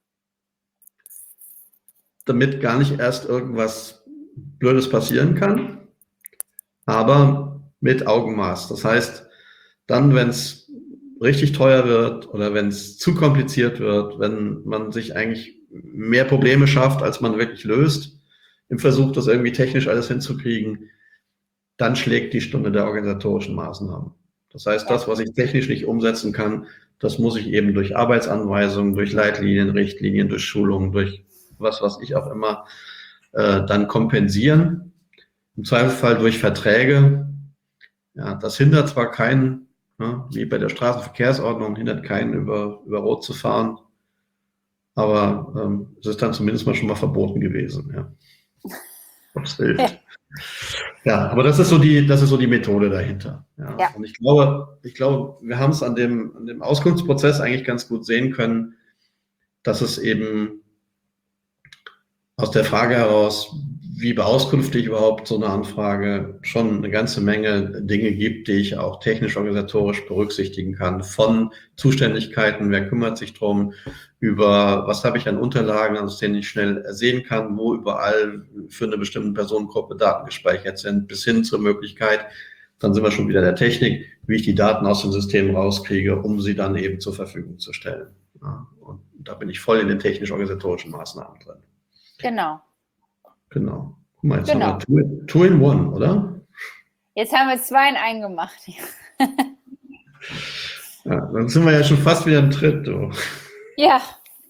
damit gar nicht erst irgendwas Blödes passieren kann, aber mit Augenmaß. Das heißt, dann, wenn es richtig teuer wird oder wenn es zu kompliziert wird, wenn man sich eigentlich mehr Probleme schafft, als man wirklich löst, im Versuch, das irgendwie technisch alles hinzukriegen, dann schlägt die Stunde der organisatorischen Maßnahmen. Das heißt, das, was ich technisch nicht umsetzen kann, das muss ich eben durch Arbeitsanweisungen, durch Leitlinien, Richtlinien, durch Schulungen, durch was, was ich auch immer, äh, dann kompensieren. Im Zweifelsfall durch Verträge. Ja, das hindert zwar keinen, ne, wie bei der Straßenverkehrsordnung, hindert keinen, über, über Rot zu fahren, aber ähm, es ist dann zumindest mal schon mal verboten gewesen. Ja. Ob's hilft. Ja, aber das ist so die, das ist so die Methode dahinter. Ja. Ja. Und ich glaube, ich glaube, wir haben es an dem, an dem Auskunftsprozess eigentlich ganz gut sehen können, dass es eben aus der Frage heraus, wie beauskunfte ich überhaupt so eine Anfrage, schon eine ganze Menge Dinge gibt, die ich auch technisch-organisatorisch berücksichtigen kann. Von Zuständigkeiten, wer kümmert sich drum, über was habe ich an Unterlagen, aus denen ich schnell sehen kann, wo überall für eine bestimmte Personengruppe Daten gespeichert sind, bis hin zur Möglichkeit, dann sind wir schon wieder der Technik, wie ich die Daten aus dem System rauskriege, um sie dann eben zur Verfügung zu stellen. Ja, und da bin ich voll in den technisch-organisatorischen Maßnahmen drin. Genau. Genau. Guck mal, jetzt Genau. haben wir two, two in one, oder? Jetzt haben wir zwei in einen gemacht. Ja, dann sind wir ja schon fast wieder im Tritt. Du. Ja.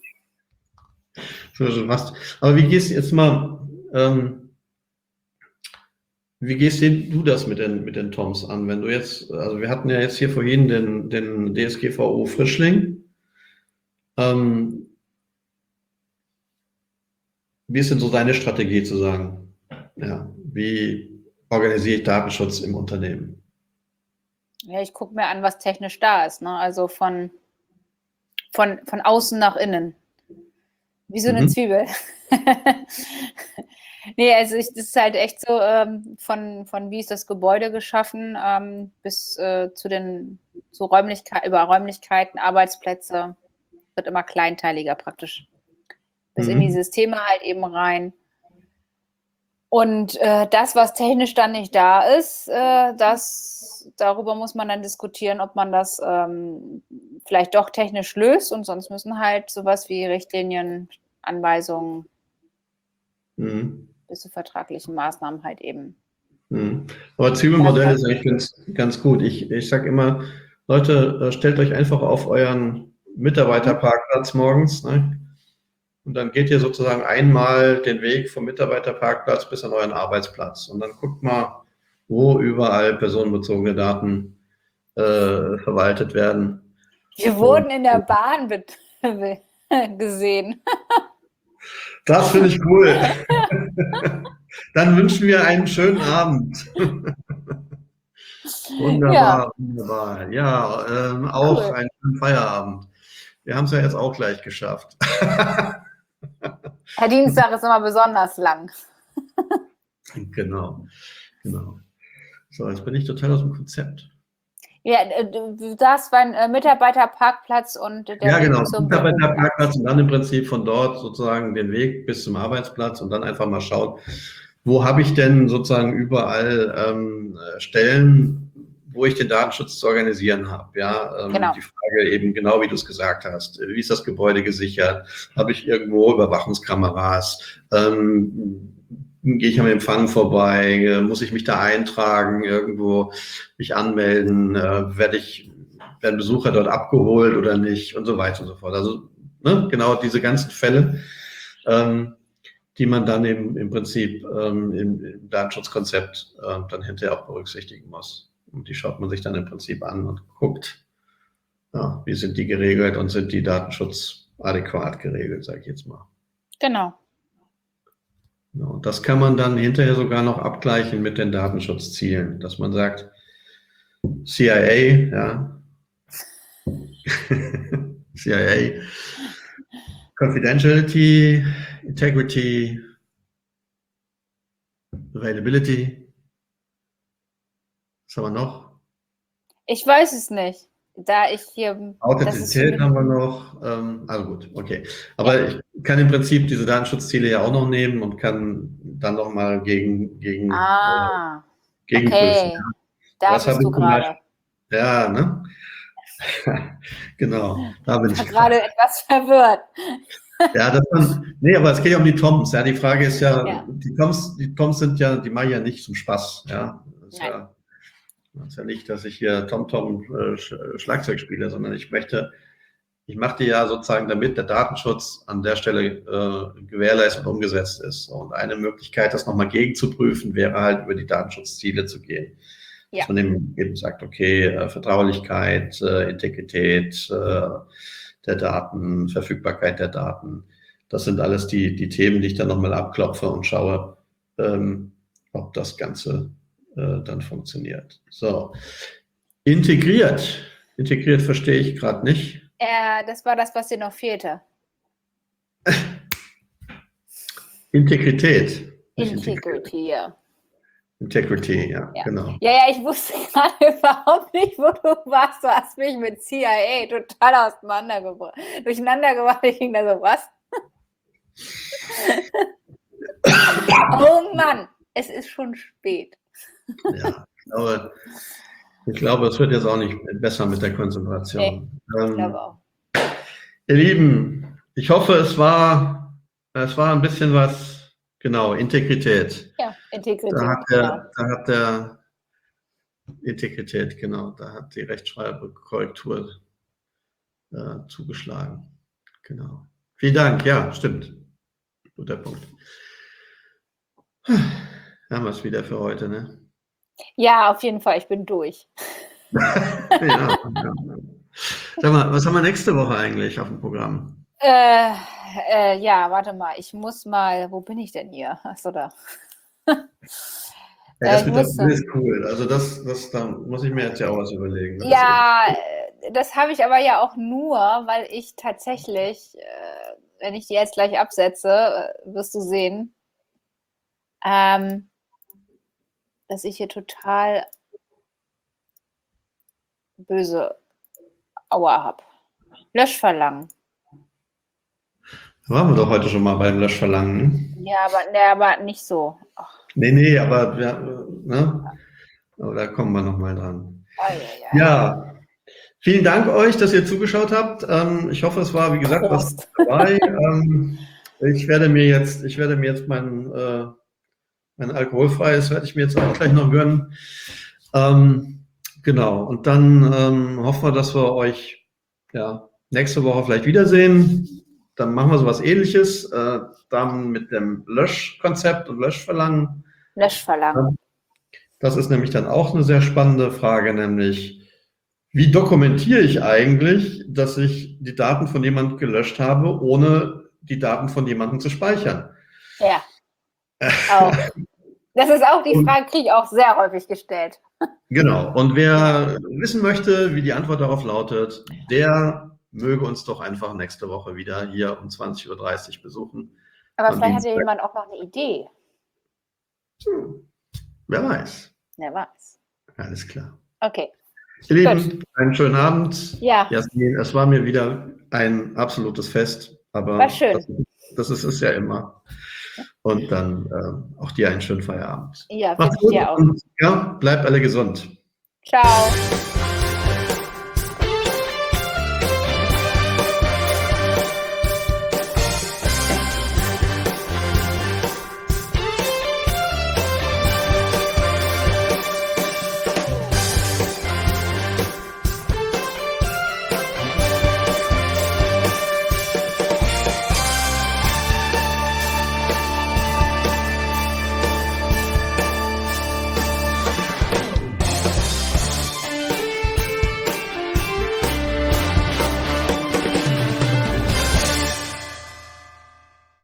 So, schon fast. Aber wie gehst du jetzt mal, ähm, wie gehst du das mit den, mit den Toms an? Wenn du jetzt, also wir hatten ja jetzt hier vorhin den, den D S G V O Frischling. Ähm, wie ist denn so deine Strategie zu sagen? Ja, wie organisiere ich Datenschutz im Unternehmen? Ja, ich gucke mir an, was technisch da ist. Ne? Also von, von, von außen nach innen. Wie so eine Mhm. Zwiebel. Nee, also ich, das ist halt echt so, ähm, von, von wie ist das Gebäude geschaffen, ähm, bis äh, zu den zu Räumlichkeiten, über Räumlichkeiten, Arbeitsplätze, wird immer kleinteiliger praktisch. Bis Mhm. in die Systeme halt eben rein. Und äh, das, was technisch dann nicht da ist, äh, das, darüber muss man dann diskutieren, ob man das ähm, vielleicht doch technisch löst, und sonst müssen halt sowas wie Richtlinien, Anweisungen Mhm. bis zu vertraglichen Maßnahmen halt eben. Mhm. Aber Zwiebelmodell ist eigentlich ganz, ganz gut. Ich, ich sage immer, Leute, stellt euch einfach auf euren Mitarbeiterparkplatz morgens, ne? Und dann geht ihr sozusagen einmal den Weg vom Mitarbeiterparkplatz bis an euren Arbeitsplatz. Und dann guckt mal, wo überall personenbezogene Daten äh, verwaltet werden. Wir wurden in der Bahn gesehen. Das finde ich cool. Dann wünschen wir einen schönen Abend. Wunderbar, ja. Wunderbar. Ja, ähm, auch cool. Einen schönen Feierabend. Wir haben es ja jetzt auch gleich geschafft. Herr Dienstag ist immer besonders lang. Genau, genau. So, jetzt bin ich total aus dem Konzept. Ja, du sagst beim Mitarbeiterparkplatz und der Ja, genau, Mitarbeiterparkplatz und dann im Prinzip von dort sozusagen den Weg bis zum Arbeitsplatz und dann einfach mal schauen, wo habe ich denn sozusagen überall ähm, Stellen, wo ich den Datenschutz zu organisieren habe. Ja, ähm, genau. Die Frage eben genau, wie du es gesagt hast. Wie ist das Gebäude gesichert? Habe ich irgendwo Überwachungskameras? Ähm, gehe ich am Empfang vorbei? Muss ich mich da eintragen? Irgendwo mich anmelden? Äh, werde ich, werden Besucher dort abgeholt oder nicht? Und so weiter und so fort. Also ne, genau diese ganzen Fälle. Ähm, die man dann im, im Prinzip ähm, im, im Datenschutzkonzept äh, dann hinterher auch berücksichtigen muss. Und die schaut man sich dann im Prinzip an und guckt, ja, wie sind die geregelt und sind die datenschutzadäquat geregelt, sage ich jetzt mal. Genau. Ja, und das kann man dann hinterher sogar noch abgleichen mit den Datenschutzzielen, dass man sagt, C I A, ja, C I A, Confidentiality, Integrity, Availability. Was haben wir noch? Ich weiß es nicht. Da ich hier. Authentizität haben wir noch. Ähm, also gut, okay. Aber ja. Ich kann im Prinzip diese Datenschutzziele ja auch noch nehmen und kann dann nochmal gegen, gegen, ah, äh, gegenprüfen. Okay. Ja. Da Was bist du gerade. Ja, ne? Genau. Da bin ich gerade etwas verwirrt. Ja, das man, nee, aber es geht ja um die Toms. Ja, die Frage ist ja, ja. die Toms, die Toms sind ja, die mache ich ja nicht zum Spaß. Ja, das ist ja, das ist ja nicht, dass ich hier Tom-Tom äh, Schlagzeug spiele, sondern ich möchte, ich mache die ja sozusagen, damit der Datenschutz an der Stelle äh, gewährleistet und umgesetzt ist. Und eine Möglichkeit, das nochmal gegenzuprüfen, wäre halt über die Datenschutzziele zu gehen. Ja. Dass man eben, eben sagt, okay, äh, Vertraulichkeit, äh, Integrität äh, der Daten, Verfügbarkeit der Daten. Das sind alles die, die Themen, die ich dann nochmal abklopfe und schaue, ähm, ob das Ganze äh, dann funktioniert. So, integriert. Integriert verstehe ich gerade nicht. Äh, das war das, was dir noch fehlte. Integrität. Integrity, ja. Integrity, ja, ja, genau. Ja, ja, ich wusste gerade überhaupt nicht, wo du warst. Du hast mich mit C I A total auseinandergebracht. Durcheinander gebracht. Ich ging da so, was? Oh Mann, es ist schon spät. Ja, ich glaube, ich glaube, es wird jetzt auch nicht besser mit der Konzentration. Nee, ich glaube auch. Ihr Lieben, ich hoffe, es war, es war ein bisschen was. Genau, Integrität. Ja, Integrität. Da hat der, da hat der, Integrität, genau. Da hat die Rechtschreibkorrektur äh, zugeschlagen. Genau. Vielen Dank. Ja, stimmt. Guter Punkt. Haben wir es wieder für heute, ne? Ja, auf jeden Fall. Ich bin durch. ja, ja. Sag mal, was haben wir nächste Woche eigentlich auf dem Programm? Äh, äh, ja, warte mal. Ich muss mal, wo bin ich denn hier? Achso, da. Ja, das Äh, mit der muss, Brille ist cool. Also das, das, da muss ich mir jetzt ja auch was überlegen. Ne? ja, das, das habe ich aber ja auch nur, weil ich tatsächlich, äh, wenn ich die jetzt gleich absetze, äh, wirst du sehen, ähm, dass ich hier total böse Aua habe. Löschverlangen. Da waren wir doch heute schon mal beim Löschverlangen. Ja, aber, nee, aber nicht so. Ach. Nee, nee, aber, ja, ne? aber da kommen wir nochmal dran. Oh, ja, ja. Ja, vielen Dank euch, dass ihr zugeschaut habt. Ähm, ich hoffe, es war, wie gesagt, was dabei. ähm, ich werde mir jetzt, ich werde mir jetzt mein, äh, mein alkoholfreies, werde ich mir jetzt auch gleich noch gönnen. Ähm, genau, und dann ähm, hoffen wir, dass wir euch ja, nächste Woche vielleicht wiedersehen. Dann machen wir sowas Ähnliches, äh, dann mit dem Löschkonzept und Löschverlangen. Löschverlangen. Das ist nämlich dann auch eine sehr spannende Frage, nämlich wie dokumentiere ich eigentlich, dass ich die Daten von jemandem gelöscht habe, ohne die Daten von jemandem zu speichern? Ja, auch. Das ist auch die Frage, kriege ich auch sehr häufig gestellt. Genau. Und wer wissen möchte, wie die Antwort darauf lautet, der möge uns doch einfach nächste Woche wieder hier um zwanzig Uhr dreißig besuchen. Aber vielleicht hat ja jemand auch noch eine Idee. Hm. Wer weiß. Wer weiß. Alles klar. Okay. Ihr Lieben, einen schönen Abend. Ja. Jasmin, es war mir wieder ein absolutes Fest. Aber war schön. Das, das ist es ja immer. Und dann äh, auch dir einen schönen Feierabend. Ja, Macht's wünsche ich gut dir auch. und ja, bleibt alle gesund. Ciao.